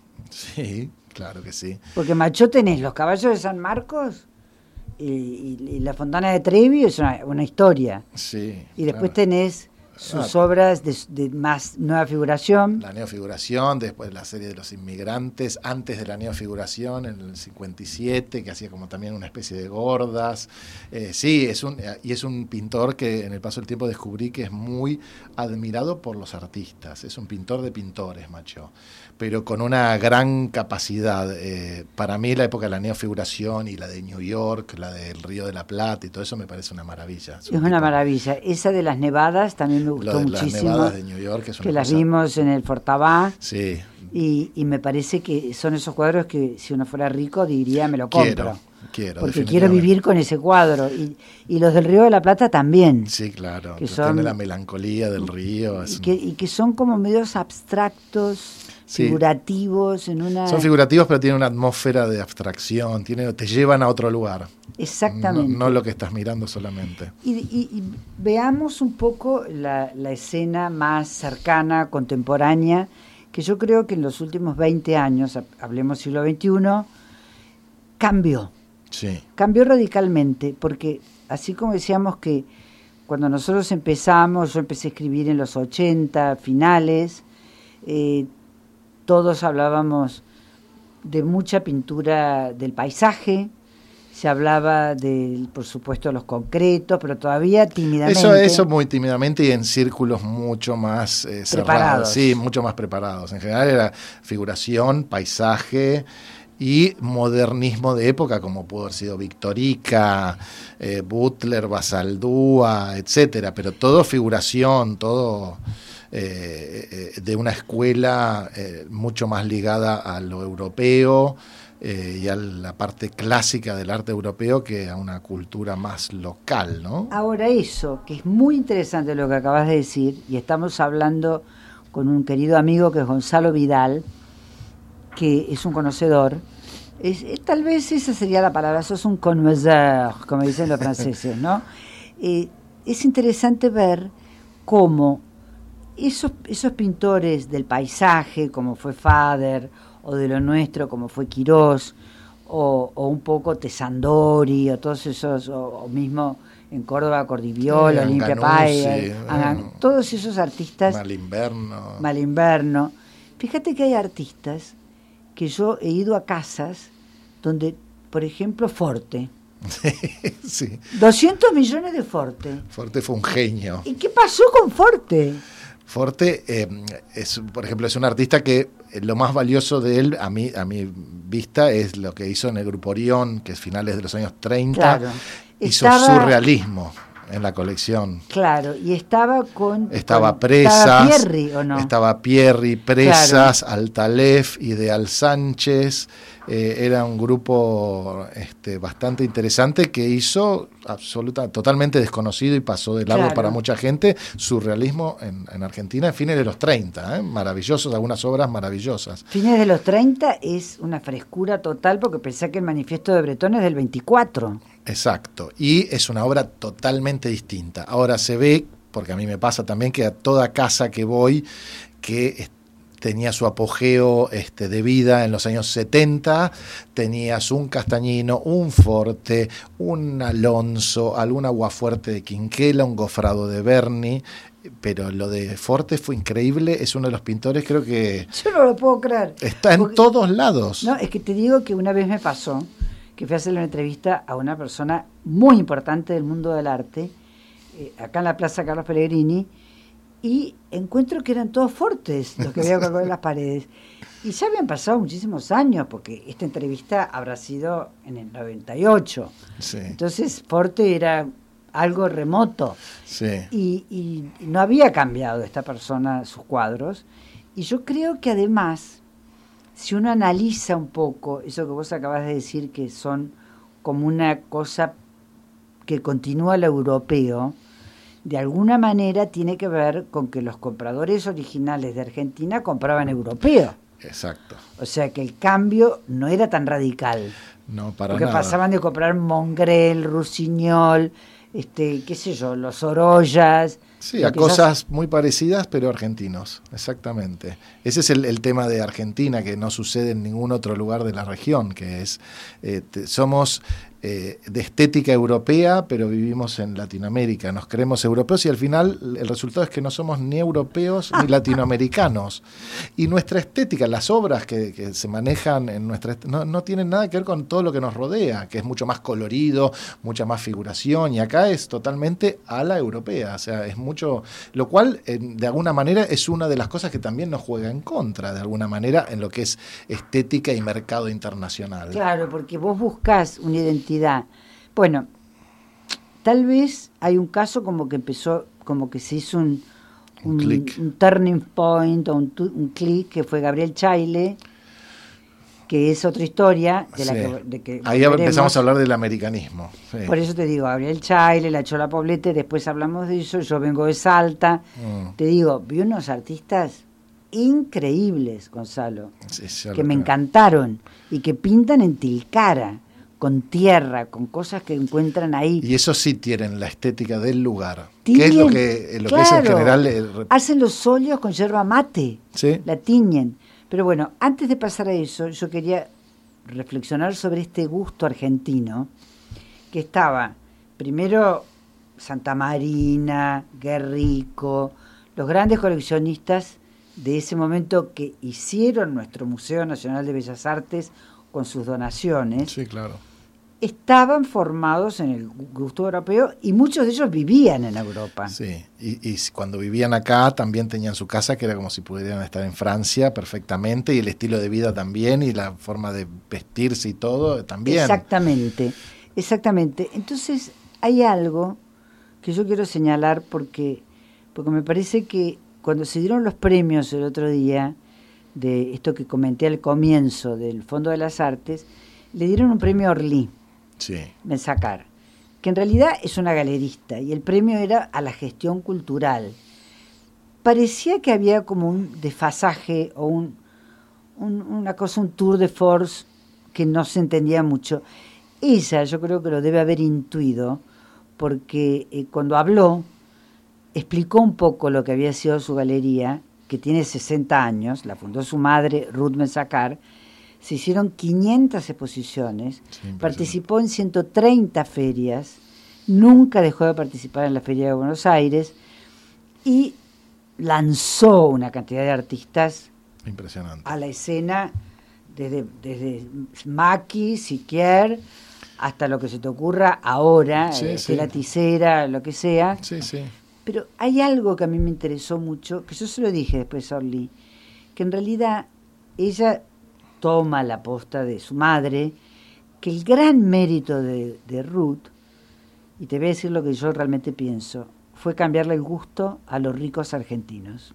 Sí, claro que sí. Porque Machó tenés los caballos de San Marcos y la Fontana de Trevi, es una historia. Sí. Y después claro. tenés sus obras de más nueva figuración. La neofiguración, después la serie de los inmigrantes, antes de la neofiguración, en el 57, que hacía como también una especie de gordas. Sí, es un pintor que en el paso del tiempo descubrí que es muy admirado por los artistas. Es un pintor de pintores, macho, pero con una gran capacidad. Para mí la época de la neofiguración y la de New York, la del Río de la Plata y todo eso me parece una maravilla. Es una maravilla. Esa de las nevadas también me gustó muchísimo. Las nevadas de New York es una que las vimos en el Fortabá. Sí. Y me parece que son esos cuadros que si uno fuera rico diría me lo compro. Quiero, porque quiero vivir con ese cuadro. Y los del Río de la Plata también. Sí, claro. Que son, tiene la melancolía del río. Y que son como medios abstractos, figurativos. Son figurativos, pero tienen una atmósfera de abstracción. Te llevan a otro lugar. Exactamente. No lo que estás mirando solamente. Y veamos un poco la escena más cercana, contemporánea, que yo creo que en los últimos 20 años, hablemos siglo XXI, cambió. Sí. Cambió radicalmente, porque así como decíamos que cuando nosotros empezamos, yo empecé a escribir en los 80, finales, todos hablábamos de mucha pintura del paisaje, se hablaba por supuesto, los concretos, pero todavía tímidamente. Eso muy tímidamente y en círculos mucho más cerrados. Sí, mucho más preparados. En general era figuración, paisaje y modernismo de época, como pudo haber sido Victorica, Butler, Basaldúa, etcétera, pero todo figuración, todo de una escuela mucho más ligada a lo europeo, y a la parte clásica del arte europeo que a una cultura más local, ¿no? Ahora eso, que es muy interesante lo que acabas de decir, y estamos hablando con un querido amigo que es Gonzalo Vidal, que es un conocedor, tal vez esa sería la palabra, sos un connoisseur, como dicen los franceses, ¿no? Es interesante ver cómo esos pintores del paisaje, como fue Fader, o de lo nuestro, como fue Quirós, o un poco Tesandori, o todos esos, o mismo en Córdoba, Cordiviola, Olimpia Pay, todos esos artistas. Malimberno. Fíjate que hay artistas que yo he ido a casas donde, por ejemplo, Forte. Sí. 200 millones de Forte. Forte fue un genio. ¿Y qué pasó con Forte? Forte, por ejemplo, es un artista que lo más valioso de él, a mi vista, es lo que hizo en el Grupo Orión, que es finales de los años 30, claro. Hizo surrealismo en la colección. Claro, y estaba Presas, ¿estaba Pierri o no? Estaba Pierri, Presas, claro. Altalef, Ideal Sánchez. Era un grupo bastante interesante que hizo totalmente desconocido y pasó de largo, claro, para mucha gente, surrealismo en Argentina en fines de los 30, maravillosos, algunas obras maravillosas. Fines de los 30 es una frescura total, porque pensé que el Manifiesto de Bretón es del 24. Exacto, y es una obra totalmente distinta. Ahora se ve, porque a mí me pasa también, que a toda casa que voy, que tenía su apogeo de vida en los años 70, tenías un Castañino, un Forte, un Alonso, algún Aguafuerte de Quinquela, un Gofrado de Berni, pero lo de Forte fue increíble, es uno de los pintores, creo que... Yo no lo puedo creer. Está en todos lados. No, es que te digo que una vez me pasó que fui a hacerle una entrevista a una persona muy importante del mundo del arte, acá en la Plaza Carlos Pellegrini, y encuentro que eran todos Fortes los que había colgado en las paredes. Y ya habían pasado muchísimos años, porque esta entrevista habrá sido en el 98. Sí. Entonces Forte era algo remoto. Sí. Y no había cambiado esta persona sus cuadros. Y yo creo que además, si uno analiza un poco eso que vos acabas de decir, que son como una cosa que continúa lo europeo, de alguna manera tiene que ver con que los compradores originales de Argentina compraban europeo. Exacto. O sea que el cambio no era tan radical. No, para porque nada. pasaban de comprar Mongrel, Rusiñol, qué sé yo, los Orollas. Sí, a cosas muy parecidas, pero argentinos, exactamente. Ese es el tema de Argentina, que no sucede en ningún otro lugar de la región, que es, somos de estética europea, pero vivimos en Latinoamérica, nos creemos europeos y al final el resultado es que no somos ni europeos ni latinoamericanos. Y nuestra estética, las obras que se manejan en no tienen nada que ver con todo lo que nos rodea, que es mucho más colorido, mucha más figuración, y acá es totalmente a la europea, o sea, es mucho, lo cual de alguna manera es una de las cosas que también nos juega en contra, de alguna manera, en lo que es estética y mercado internacional. Claro, porque vos buscás una identidad. Bueno, tal vez hay un caso como que empezó, como que se hizo un turning point o un clic, que fue Gabriel Chaile, que es otra historia de la que ahí empezamos a hablar del americanismo. Sí. Por eso te digo, Gabriel Chaile, la Chola Poblete, después hablamos de eso, yo vengo de Salta. Te digo, vi unos artistas increíbles, Gonzalo, que me encantaron y que pintan en Tilcara, con tierra, con cosas que encuentran ahí. Y eso sí tienen la estética del lugar. ¿Qué es lo que es en general? Hacen los óleos con yerba mate, ¿sí? La tiñen. Pero bueno, antes de pasar a eso, yo quería reflexionar sobre este gusto argentino, que estaba primero Santa Marina, Guerrico, los grandes coleccionistas de ese momento que hicieron nuestro Museo Nacional de Bellas Artes con sus donaciones. Sí, claro. Estaban formados en el gusto europeo y muchos de ellos vivían en Europa. Sí, y cuando vivían acá también tenían su casa, que era como si pudieran estar en Francia perfectamente, y el estilo de vida también, y la forma de vestirse y todo también. Exactamente. Entonces hay algo que yo quiero señalar porque me parece que cuando se dieron los premios el otro día, de esto que comenté al comienzo del Fondo de las Artes, le dieron un premio a Orly, sí, Mensacar, que en realidad es una galerista, y el premio era a la gestión cultural. Parecía que había como un desfasaje o un tour de force que no se entendía mucho. Ella, yo creo que lo debe haber intuido, porque cuando habló, explicó un poco lo que había sido su galería, que tiene 60 años, la fundó su madre, Ruth Mensacar. Se hicieron 500 exposiciones, participó en 130 ferias, nunca dejó de participar en la Feria de Buenos Aires y lanzó una cantidad de artistas impresionante a la escena, desde Maki, Siquier, hasta lo que se te ocurra ahora, la Ticera, lo que sea. Sí, sí. Pero hay algo que a mí me interesó mucho, que yo se lo dije después a Orly, que en realidad ella toma la posta de su madre, que el gran mérito de Ruth, y te voy a decir lo que yo realmente pienso, fue cambiarle el gusto a los ricos argentinos.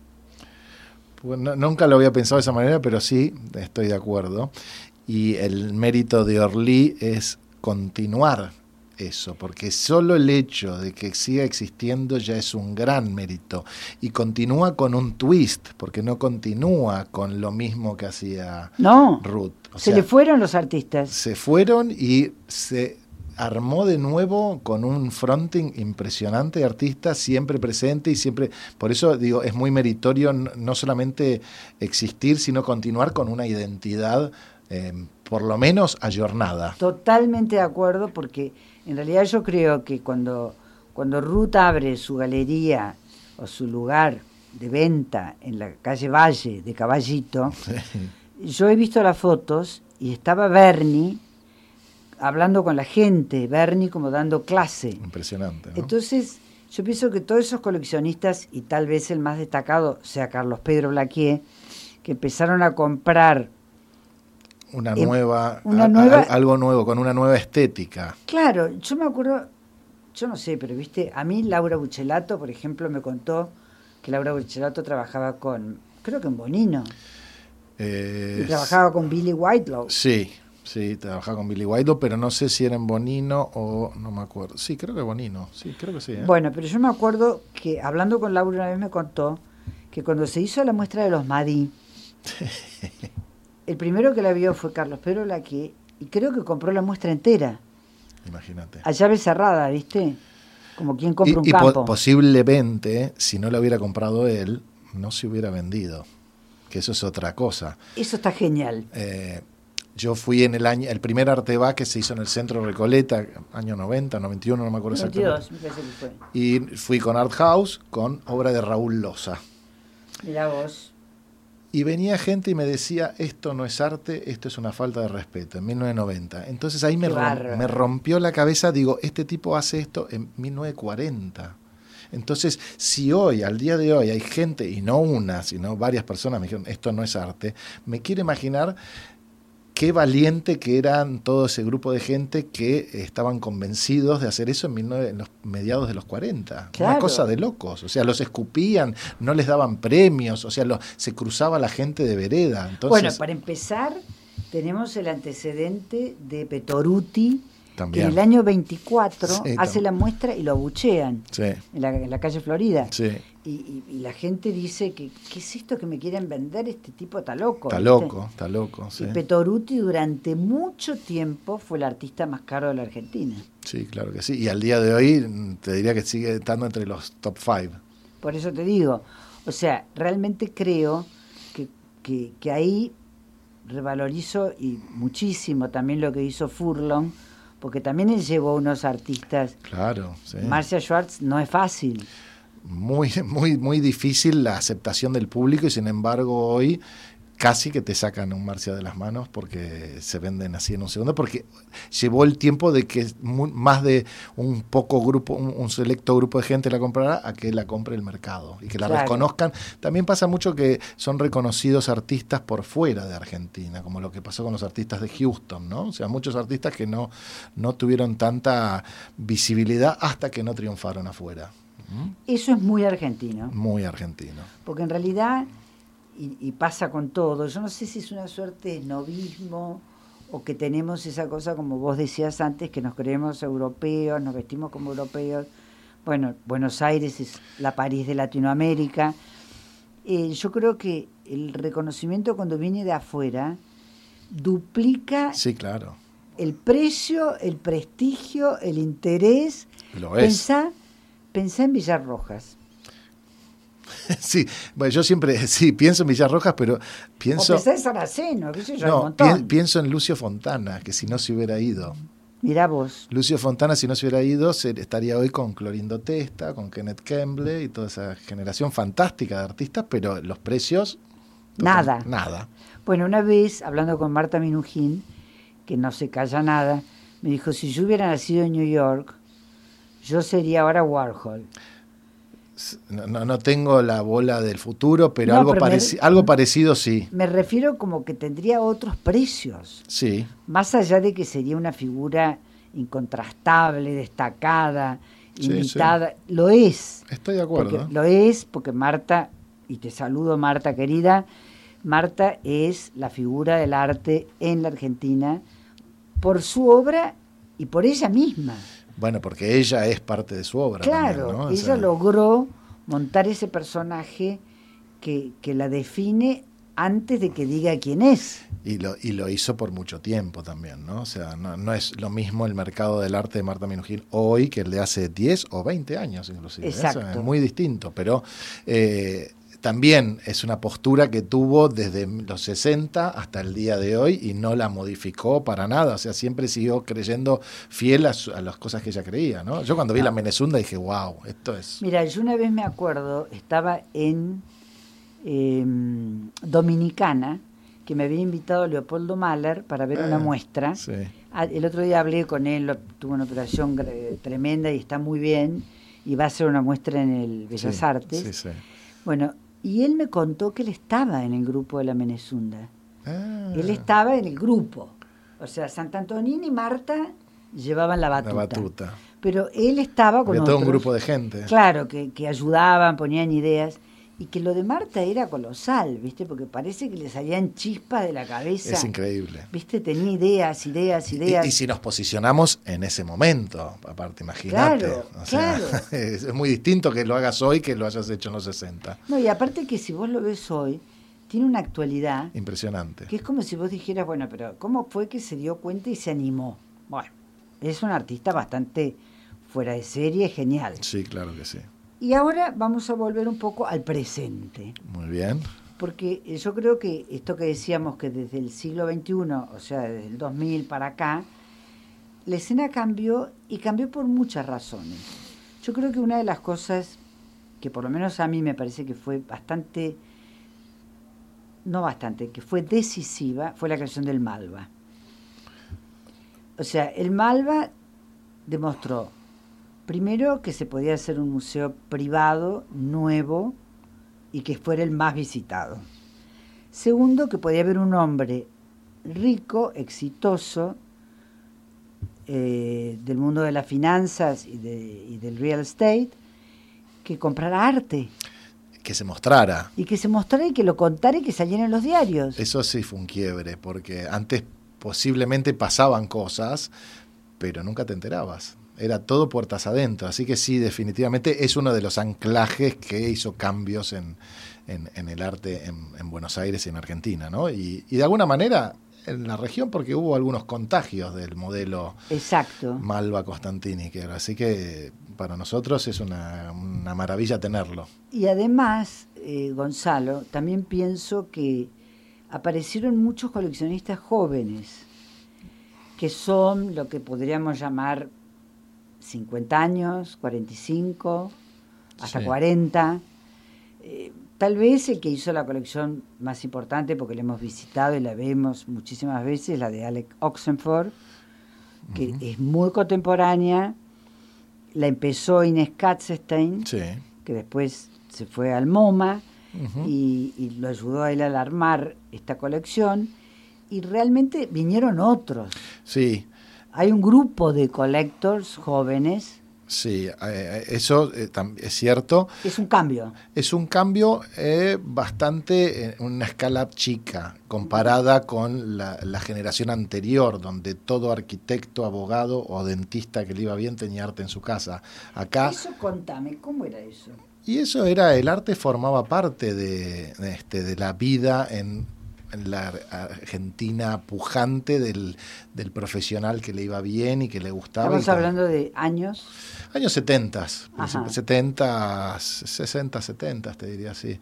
Pues nunca lo había pensado de esa manera, pero sí, estoy de acuerdo. Y el mérito de Orly es continuar eso, porque solo el hecho de que siga existiendo ya es un gran mérito, y continúa con un twist, porque no continúa con lo mismo que hacía Ruth. Le fueron los artistas. Se fueron y se armó de nuevo con un fronting impresionante de artistas, siempre presente y siempre, por eso digo, es muy meritorio no solamente existir, sino continuar con una identidad por lo menos ayornada. Totalmente de acuerdo, porque en realidad yo creo que cuando Ruth abre su galería o su lugar de venta en la calle Valle de Caballito, yo he visto las fotos y estaba Bernie hablando con la gente, Bernie como dando clase. Impresionante, ¿no? Entonces yo pienso que todos esos coleccionistas, y tal vez el más destacado sea Carlos Pedro Blaquier, que empezaron a comprar algo nuevo, con una nueva estética. Claro, yo me acuerdo, yo no sé, pero viste, a mí Laura Buchelato, por ejemplo, me contó que Laura Buchelato trabajaba creo que en Bonino, y trabajaba con Billy Whitelaw. Sí, trabajaba con Billy Whitelaw, pero no sé si era en Bonino o no me acuerdo. Sí, creo que Bonino, sí, creo que sí. Bueno, pero yo me acuerdo que hablando con Laura una vez me contó que cuando se hizo la muestra de los Madí, el primero que la vio fue Carlos Pedro Blaquier, y creo que compró la muestra entera. Imagínate. A llave cerrada, ¿viste? Como quien compra un campo. Posiblemente, si no lo hubiera comprado él, no se hubiera vendido. Que eso es otra cosa. Eso está genial. Yo fui en el primer Arteba que se hizo en el Centro Recoleta, año 90, 91, no me acuerdo 92, exactamente. me parece que fue. Y fui con Art House, con obra de Raúl Loza. Mirá vos. Y venía gente y me decía, esto no es arte, esto es una falta de respeto, en 1990. Entonces ahí me rompió la cabeza, digo, este tipo hace esto en 1940. Entonces, si hoy, al día de hoy, hay gente, y no una, sino varias personas me dijeron, esto no es arte, me quiero imaginar qué valiente que eran todo ese grupo de gente que estaban convencidos de hacer eso en los mediados de los 40. Claro. Una cosa de locos. O sea, los escupían, no les daban premios, o sea, se cruzaba la gente de vereda. Entonces, bueno, para empezar, tenemos el antecedente de Petoruti, también. que en el año 24 Sí, hace la muestra y lo abuchean Sí. en la calle Florida. Sí. Y la gente dice que ¿qué es esto que me quieren vender? Este tipo está loco. Está ¿viste? loco, sí. Y Petoruti durante mucho tiempo fue el artista más caro de la Argentina. Sí, claro que sí. Y al día de hoy te diría que sigue estando entre los top 5. Por eso te digo, o sea, realmente creo que ahí revalorizo y muchísimo también lo que hizo Furlong, porque también él llevó unos artistas. Claro, sí. Marcia Schwartz no es fácil. Muy, muy, muy difícil la aceptación del público y sin embargo hoy casi que te sacan un Marcia de las manos porque se venden así en un segundo, porque llevó el tiempo de que más de un poco grupo, un selecto grupo de gente la comprara a que la compre el mercado y que la reconozcan. También pasa mucho que son reconocidos artistas por fuera de Argentina, como lo que pasó con los artistas de Houston, ¿no? O sea, muchos artistas que no tuvieron tanta visibilidad hasta que no triunfaron afuera. Eso es muy argentino. Muy argentino. Porque en realidad, y pasa con todo, yo no sé si es una suerte de snobismo o que tenemos esa cosa, como vos decías antes, que nos creemos europeos, nos vestimos como europeos. Bueno, Buenos Aires es la París de Latinoamérica. Yo creo que el reconocimiento cuando viene de afuera duplica sí, claro. el precio, el prestigio, el interés. Lo es. Pensá en Villar Rojas. Sí, bueno, yo siempre pienso en Villar Rojas, pero pienso... O pensá en Saraceno, que yo no, un montón. Pienso en Lucio Fontana, que si no se hubiera ido. Mirá vos. Lucio Fontana, si no se hubiera ido, estaría hoy con Clorindo Testa, con Kenneth Kemble y toda esa generación fantástica de artistas, pero los precios... Nada. Bueno, una vez, hablando con Marta Minujín, que no se calla nada, me dijo, si yo hubiera nacido en New York, yo sería ahora Warhol. No tengo la bola del futuro, pero algo parecido sí. Me refiero como que tendría otros precios. Sí. Más allá de que sería una figura incontrastable, destacada, invitada. Sí. Lo es. Estoy de acuerdo. Lo es porque Marta, y te saludo Marta querida, Marta es la figura del arte en la Argentina por su obra y por ella misma. Bueno, porque ella es parte de su obra. Claro, también, ¿no? ella logró montar ese personaje que la define antes de que diga quién es. Y lo hizo por mucho tiempo también, ¿no? O sea, no es lo mismo el mercado del arte de Marta Minujín hoy que el de hace 10 o 20 años inclusive. Exacto. Eso es muy distinto, pero... también es una postura que tuvo desde los 60 hasta el día de hoy y no la modificó para nada. O sea, siempre siguió creyendo fiel a las cosas que ella creía, ¿no? Yo cuando vi La Menezunda dije, wow, esto es... Mira, yo una vez me acuerdo, estaba en Dominicana, que me había invitado Leopoldo Mahler para ver una muestra. Sí. El otro día hablé con él, tuvo una operación tremenda y está muy bien, y va a hacer una muestra en el Bellas Artes. Sí, sí. Bueno, y él me contó que él estaba en el grupo de La Menezunda. Él estaba en el grupo. O sea, Sant'Antonini y Marta llevaban la batuta. Pero él estaba con todo otros. Un grupo de gente. Claro, que ayudaban, ponían ideas. Y que lo de Marta era colosal, ¿viste? Porque parece que le salían chispas de la cabeza. Es increíble. ¿Viste? Tenía ideas. Y si nos posicionamos en ese momento, aparte, imagínate. Claro, o sea, claro. Es muy distinto que lo hagas hoy que lo hayas hecho en los 60. No, y aparte que si vos lo ves hoy, tiene una actualidad. Impresionante. Que es como si vos dijeras, bueno, pero ¿cómo fue que se dio cuenta y se animó? Bueno, es un artista bastante fuera de serie, genial. Sí, claro que sí. Y ahora vamos a volver un poco al presente. Muy bien. porque yo creo que esto que decíamos que desde el siglo XXI, o sea, desde el 2000 para acá, la escena cambió y cambió por muchas razones. Yo creo que una de las cosas que por lo menos a mí me parece que fue que fue decisiva, fue la creación del Malva. O sea, el Malva demostró, primero, que se podía hacer un museo privado, nuevo, y que fuera el más visitado. Segundo, que podía haber un hombre rico, exitoso, del mundo de las finanzas y del real estate, que comprara arte. Que se mostrara. Y que se mostrara y que lo contara y que saliera en los diarios. Eso sí fue un quiebre, porque antes posiblemente pasaban cosas, pero nunca te enterabas. Era todo puertas adentro, así que sí, definitivamente es uno de los anclajes que hizo cambios en el arte en Buenos Aires y en Argentina, ¿no? Y de alguna manera en la región, porque hubo algunos contagios del modelo exacto Malva Costantini, así que para nosotros es una maravilla tenerlo. Y además, Gonzalo, también pienso que aparecieron muchos coleccionistas jóvenes, que son lo que podríamos llamar 50 años, 45, hasta 40. Tal vez el que hizo la colección más importante, porque la hemos visitado y la vemos muchísimas veces, la de Alec Oxenford, que es muy contemporánea. La empezó Inés Katzenstein, que después se fue al MoMA, y lo ayudó a él a armar esta colección. Y realmente vinieron otros. Sí. Hay un grupo de collectors jóvenes. Sí, eso es cierto. Es un cambio. Es un cambio bastante en una escala chica, comparada con la generación anterior, donde todo arquitecto, abogado o dentista que le iba bien tenía arte en su casa. Acá. Eso contame, ¿cómo era eso? Y eso era, el arte formaba parte de la vida en la Argentina pujante del profesional que le iba bien y que le gustaba. Estamos hablando de años. Años 70, 70, 60, 70, te diría así.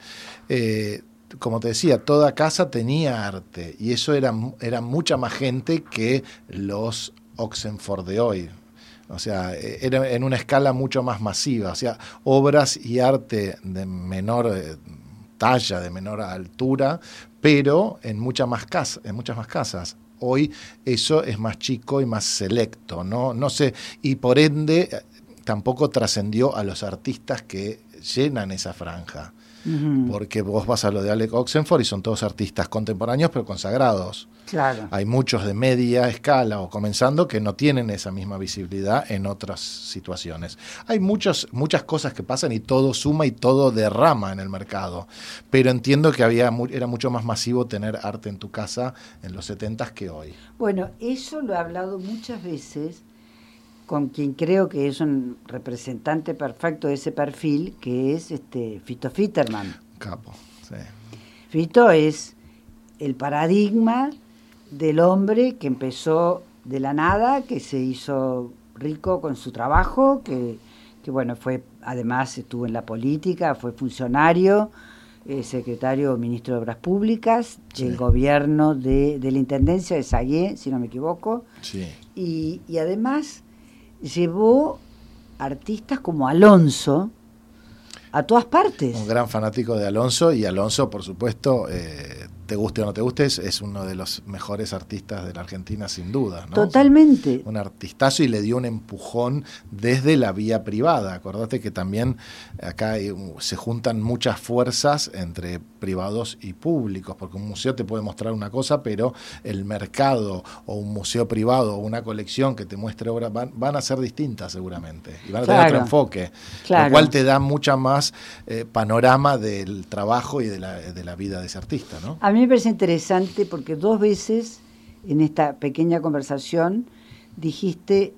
Como te decía, toda casa tenía arte y eso era mucha más gente que los Oxenford de hoy. O sea, era en una escala mucho más masiva. O sea, obras y arte de menor talla, de menor altura, pero en muchas más casas. Hoy eso es más chico y más selecto, no sé, y por ende tampoco trascendió a los artistas que llenan esa franja. Porque vos vas a lo de Alec Oxenford y son todos artistas contemporáneos pero consagrados. Claro. Hay muchos de media escala o comenzando que no tienen esa misma visibilidad en otras situaciones. Hay muchas cosas que pasan y todo suma y todo derrama en el mercado. Pero entiendo que era mucho más masivo tener arte en tu casa en los 70s que hoy. Bueno, eso lo he hablado muchas veces con quien creo que es un representante perfecto de ese perfil, que es Fito Fitterman. Capo, sí. Fito es el paradigma del hombre que empezó de la nada, que se hizo rico con su trabajo, que bueno, además estuvo en la política, fue funcionario, secretario o ministro de Obras Públicas, del gobierno de la Intendencia de Saguier, si no me equivoco. Sí. Y además llevó artistas como Alonso a todas partes. Un gran fanático de Alonso, y Alonso, por supuesto, te guste o no te guste, es uno de los mejores artistas de la Argentina, sin duda, ¿no? Totalmente. Un artistazo, y le dio un empujón desde la vía privada. Acordate que también acá se juntan muchas fuerzas entre privados y públicos, porque un museo te puede mostrar una cosa, pero el mercado o un museo privado o una colección que te muestre obras van a ser distintas seguramente, y van a tener otro enfoque, lo cual te da mucha más panorama del trabajo y de la vida de ese artista, ¿no? A mí me parece interesante porque 2 veces en esta pequeña conversación dijiste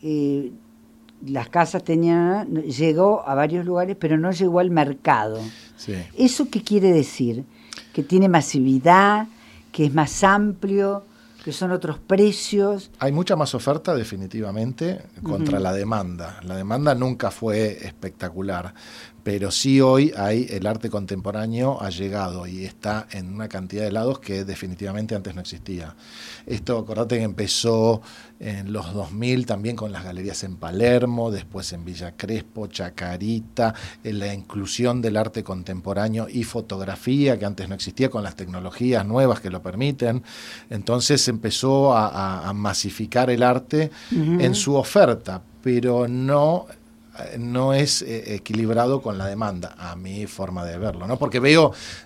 las casas llegó a varios lugares, pero no llegó al mercado. Sí. ¿Eso qué quiere decir? Que tiene masividad, que es más amplio, que son otros precios. Hay mucha más oferta definitivamente contra la demanda. La demanda nunca fue espectacular, pero sí hoy el arte contemporáneo ha llegado y está en una cantidad de lados que definitivamente antes no existía. Esto, acordate que empezó en los 2000 también con las galerías en Palermo, después en Villa Crespo, Chacarita, en la inclusión del arte contemporáneo y fotografía que antes no existía con las tecnologías nuevas que lo permiten. Entonces empezó a masificar el arte en su oferta, pero no es equilibrado con la demanda, a mi forma de verlo, ¿no? Porque veo,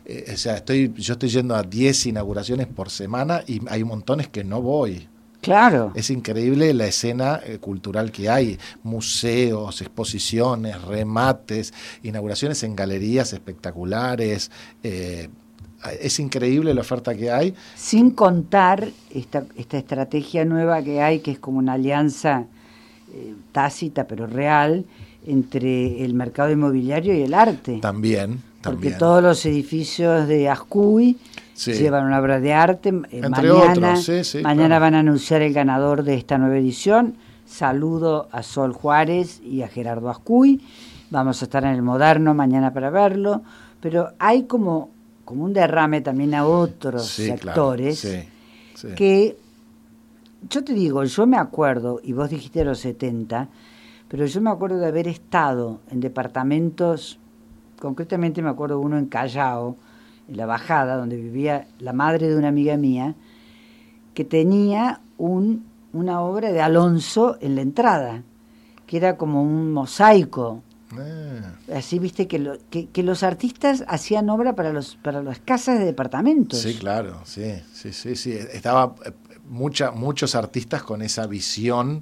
yo estoy yendo a 10 inauguraciones por semana y hay montones que no voy. Claro. Es increíble la escena cultural que hay, museos, exposiciones, remates, inauguraciones en galerías espectaculares. Es increíble la oferta que hay. Sin contar esta estrategia nueva que hay, que es como una alianza tácita pero real entre el mercado inmobiliario y el arte. También. Porque todos los edificios de Ascuy llevan una obra de arte. Entre otros, mañana claro. van a anunciar el ganador de esta nueva edición. Saludo a Sol Juárez y a Gerardo Ascuy. Vamos a estar en el Moderno mañana para verlo. Pero hay como un derrame también a otros sectores, claro. Que yo te digo, yo me acuerdo, y vos dijiste los 70, pero yo me acuerdo de haber estado en departamentos, concretamente me acuerdo uno en Callao, en la Bajada, donde vivía la madre de una amiga mía, que tenía una obra de Alonso en la entrada, que era como un mosaico. Así, viste, que los artistas hacían obra para las casas de departamentos. Sí, claro, sí. Estaba muchos artistas con esa visión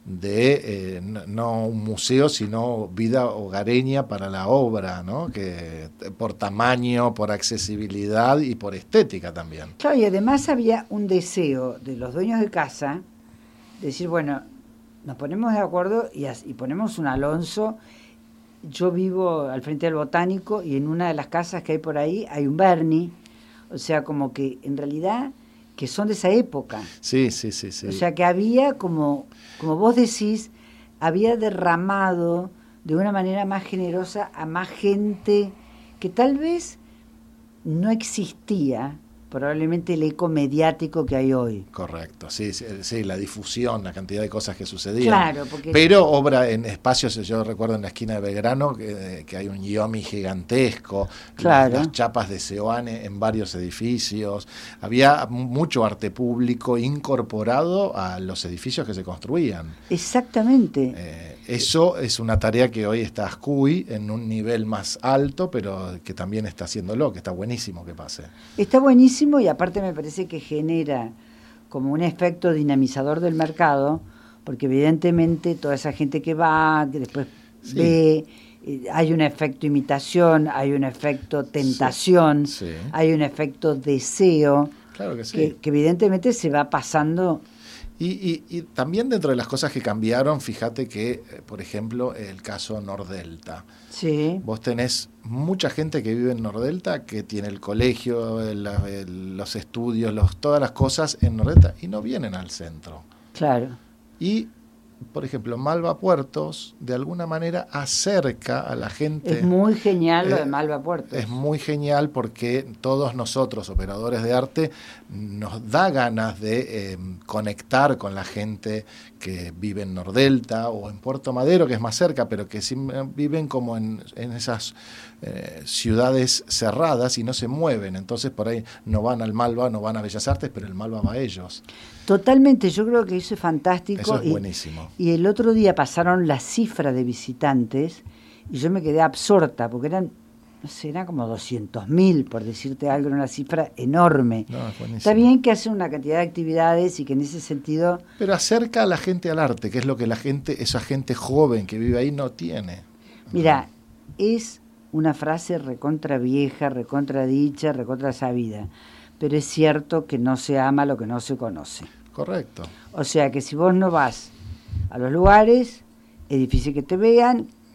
de no un museo, sino vida hogareña para la obra, ¿no? Que por tamaño, por accesibilidad y por estética también. Claro, y además había un deseo de los dueños de casa de decir, bueno, nos ponemos de acuerdo y ponemos un Alonso. Yo vivo al frente del Botánico y en una de las casas que hay por ahí hay un Berni, o sea, como que en realidad que son de esa época. Sí. O sea, que había como vos decís, había derramado de una manera más generosa a más gente que tal vez no existía probablemente el eco mediático que hay hoy. Correcto, sí, la difusión, la cantidad de cosas que sucedían. Claro, porque pero obra en espacios, yo recuerdo en la esquina de Belgrano que hay un Yomi gigantesco, claro. las chapas de Seoane en varios edificios, había mucho arte público incorporado a los edificios que se construían. Exactamente. Eso es una tarea que hoy está Ascuy en un nivel más alto, pero que también está haciéndolo, que está buenísimo que pase. Está buenísimo y aparte me parece que genera como un efecto dinamizador del mercado, porque evidentemente toda esa gente que va, que después ve, hay un efecto imitación, hay un efecto tentación, hay un efecto deseo, claro que sí. que evidentemente se va pasando. Y también dentro de las cosas que cambiaron, fíjate que, por ejemplo, el caso Nordelta. Sí. Vos tenés mucha gente que vive en Nordelta, que tiene el colegio, los estudios, todas las cosas en Nordelta y no vienen al centro. Claro. Y, por ejemplo, Malva Puertos, de alguna manera acerca a la gente. Es muy genial lo de Malva Puertos. Es muy genial porque todos nosotros, operadores de arte, nos da ganas de conectar con la gente que vive en Nordelta o en Puerto Madero, que es más cerca, pero que viven como en esas ciudades cerradas y no se mueven. Entonces por ahí no van al Malva, no van a Bellas Artes, pero el Malva va a ellos. Totalmente, yo creo que eso es fantástico. Eso es buenísimo. Y el otro día pasaron la cifra de visitantes y yo me quedé absorta porque eran como 200.000, por decirte algo, era una cifra enorme. No, es buenísimo. Está bien que hacen una cantidad de actividades y que en ese sentido... Pero acerca a la gente al arte, que es lo que esa gente joven que vive ahí no tiene. Mira, es una frase recontra vieja, recontra dicha, recontra sabida, pero es cierto que no se ama lo que no se conoce. Correcto. O sea que si vos no vas a los lugares, es difícil que te vean,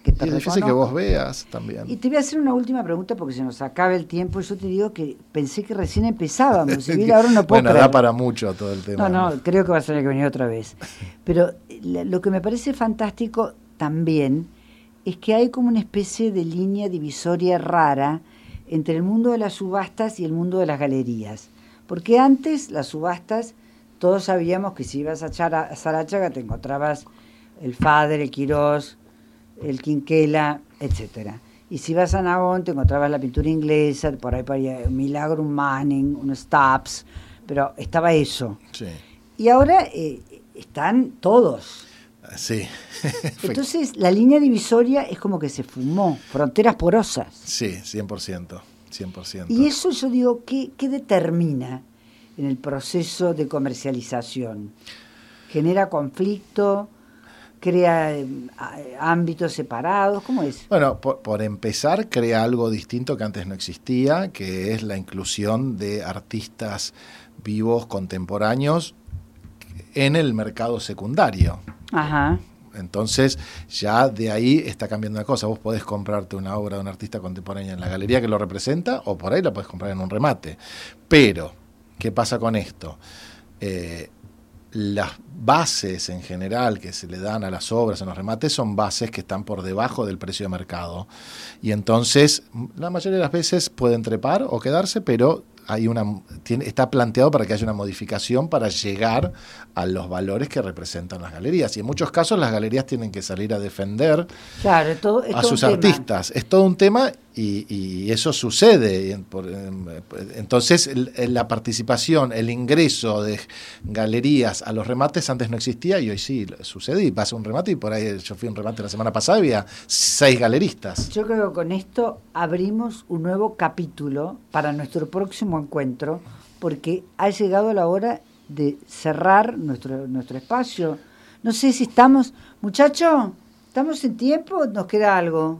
que te Y es difícil reconozco. que vos veas también. Y te voy a hacer una última pregunta porque se nos acaba el tiempo. Yo te digo que pensé que recién empezábamos. Si bien ahora no puedo Bueno, creer. da para mucho todo el tema. No, creo que va a tener que venir otra vez. Pero lo que me parece fantástico también es que hay como una especie de línea divisoria rara entre el mundo de las subastas y el mundo de las galerías. Porque antes las subastas, todos sabíamos que si ibas a Sarachaga te encontrabas el Fader, el Quirós, el Quinquela, etcétera. Y si vas a Nahón te encontrabas la pintura inglesa, por ahí un Milagro, un Manning, un Stubbs, pero estaba eso. Sí. Y ahora están todos. Sí. Entonces la línea divisoria es como que se fumó, fronteras porosas. Sí, 100%. Y eso yo digo, ¿qué determina en el proceso de comercialización? ¿Genera conflicto? ¿Crea ámbitos separados? ¿Cómo es? Bueno, por empezar, crea algo distinto que antes no existía, que es la inclusión de artistas vivos contemporáneos en el mercado secundario. Ajá. Entonces, ya de ahí está cambiando la cosa. Vos podés comprarte una obra de un artista contemporáneo en la galería que lo representa, o por ahí la podés comprar en un remate. Pero, ¿qué pasa con esto? Las bases en general que se le dan a las obras en los remates son bases que están por debajo del precio de mercado. Y entonces, la mayoría de las veces pueden trepar o quedarse, pero está planteado para que haya una modificación para llegar a los valores que representan las galerías. Y en muchos casos las galerías tienen que salir a defender a sus artistas. Es todo un tema y eso sucede. Entonces la participación, el ingreso de galerías a los remates antes no existía y hoy sí sucede. Y pasa un remate y por ahí yo fui a un remate la semana pasada y había 6 galeristas. Yo creo que con esto abrimos un nuevo capítulo para nuestro próximo encuentro, porque ha llegado la hora de cerrar nuestro espacio. No sé si estamos... Muchachos, ¿estamos en tiempo o nos queda algo?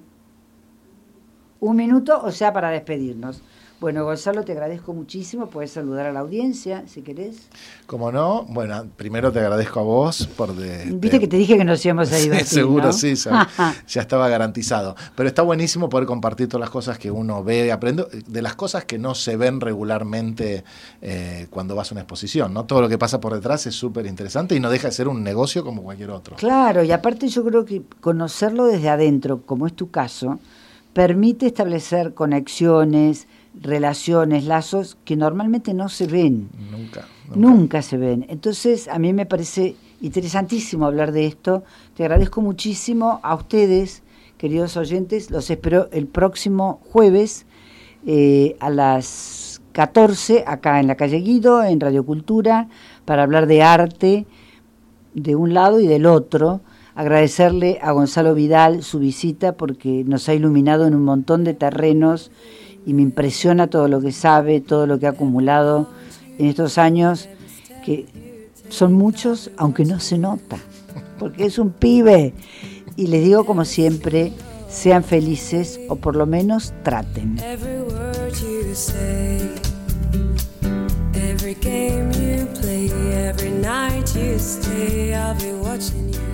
1 minuto, o sea, para despedirnos. Bueno, Gonzalo, te agradezco muchísimo. Puedes saludar a la audiencia, si querés. Como no, bueno, primero te agradezco a vos por... Viste que te dije que nos íbamos a divertir, seguro, ¿no? sí, ya estaba garantizado. Pero está buenísimo poder compartir todas las cosas que uno ve y aprende, de las cosas que no se ven regularmente cuando vas a una exposición, ¿no? Todo lo que pasa por detrás es súper interesante y no deja de ser un negocio como cualquier otro. Claro, y aparte yo creo que conocerlo desde adentro, como es tu caso, permite establecer conexiones, relaciones, lazos que normalmente no se ven. Nunca se ven. Entonces, a mí me parece interesantísimo hablar de esto. Te agradezco muchísimo a ustedes, queridos oyentes. Los espero el próximo jueves a las 14, acá en la calle Guido, en Radio Cultura, para hablar de arte de un lado y del otro. Agradecerle a Gonzalo Vidal su visita porque nos ha iluminado en un montón de terrenos y me impresiona todo lo que sabe, todo lo que ha acumulado en estos años, que son muchos, aunque no se nota, porque es un pibe. Y les digo, como siempre, sean felices o por lo menos traten. Every word you say, every game you play, every night you stay, I'll be watching you.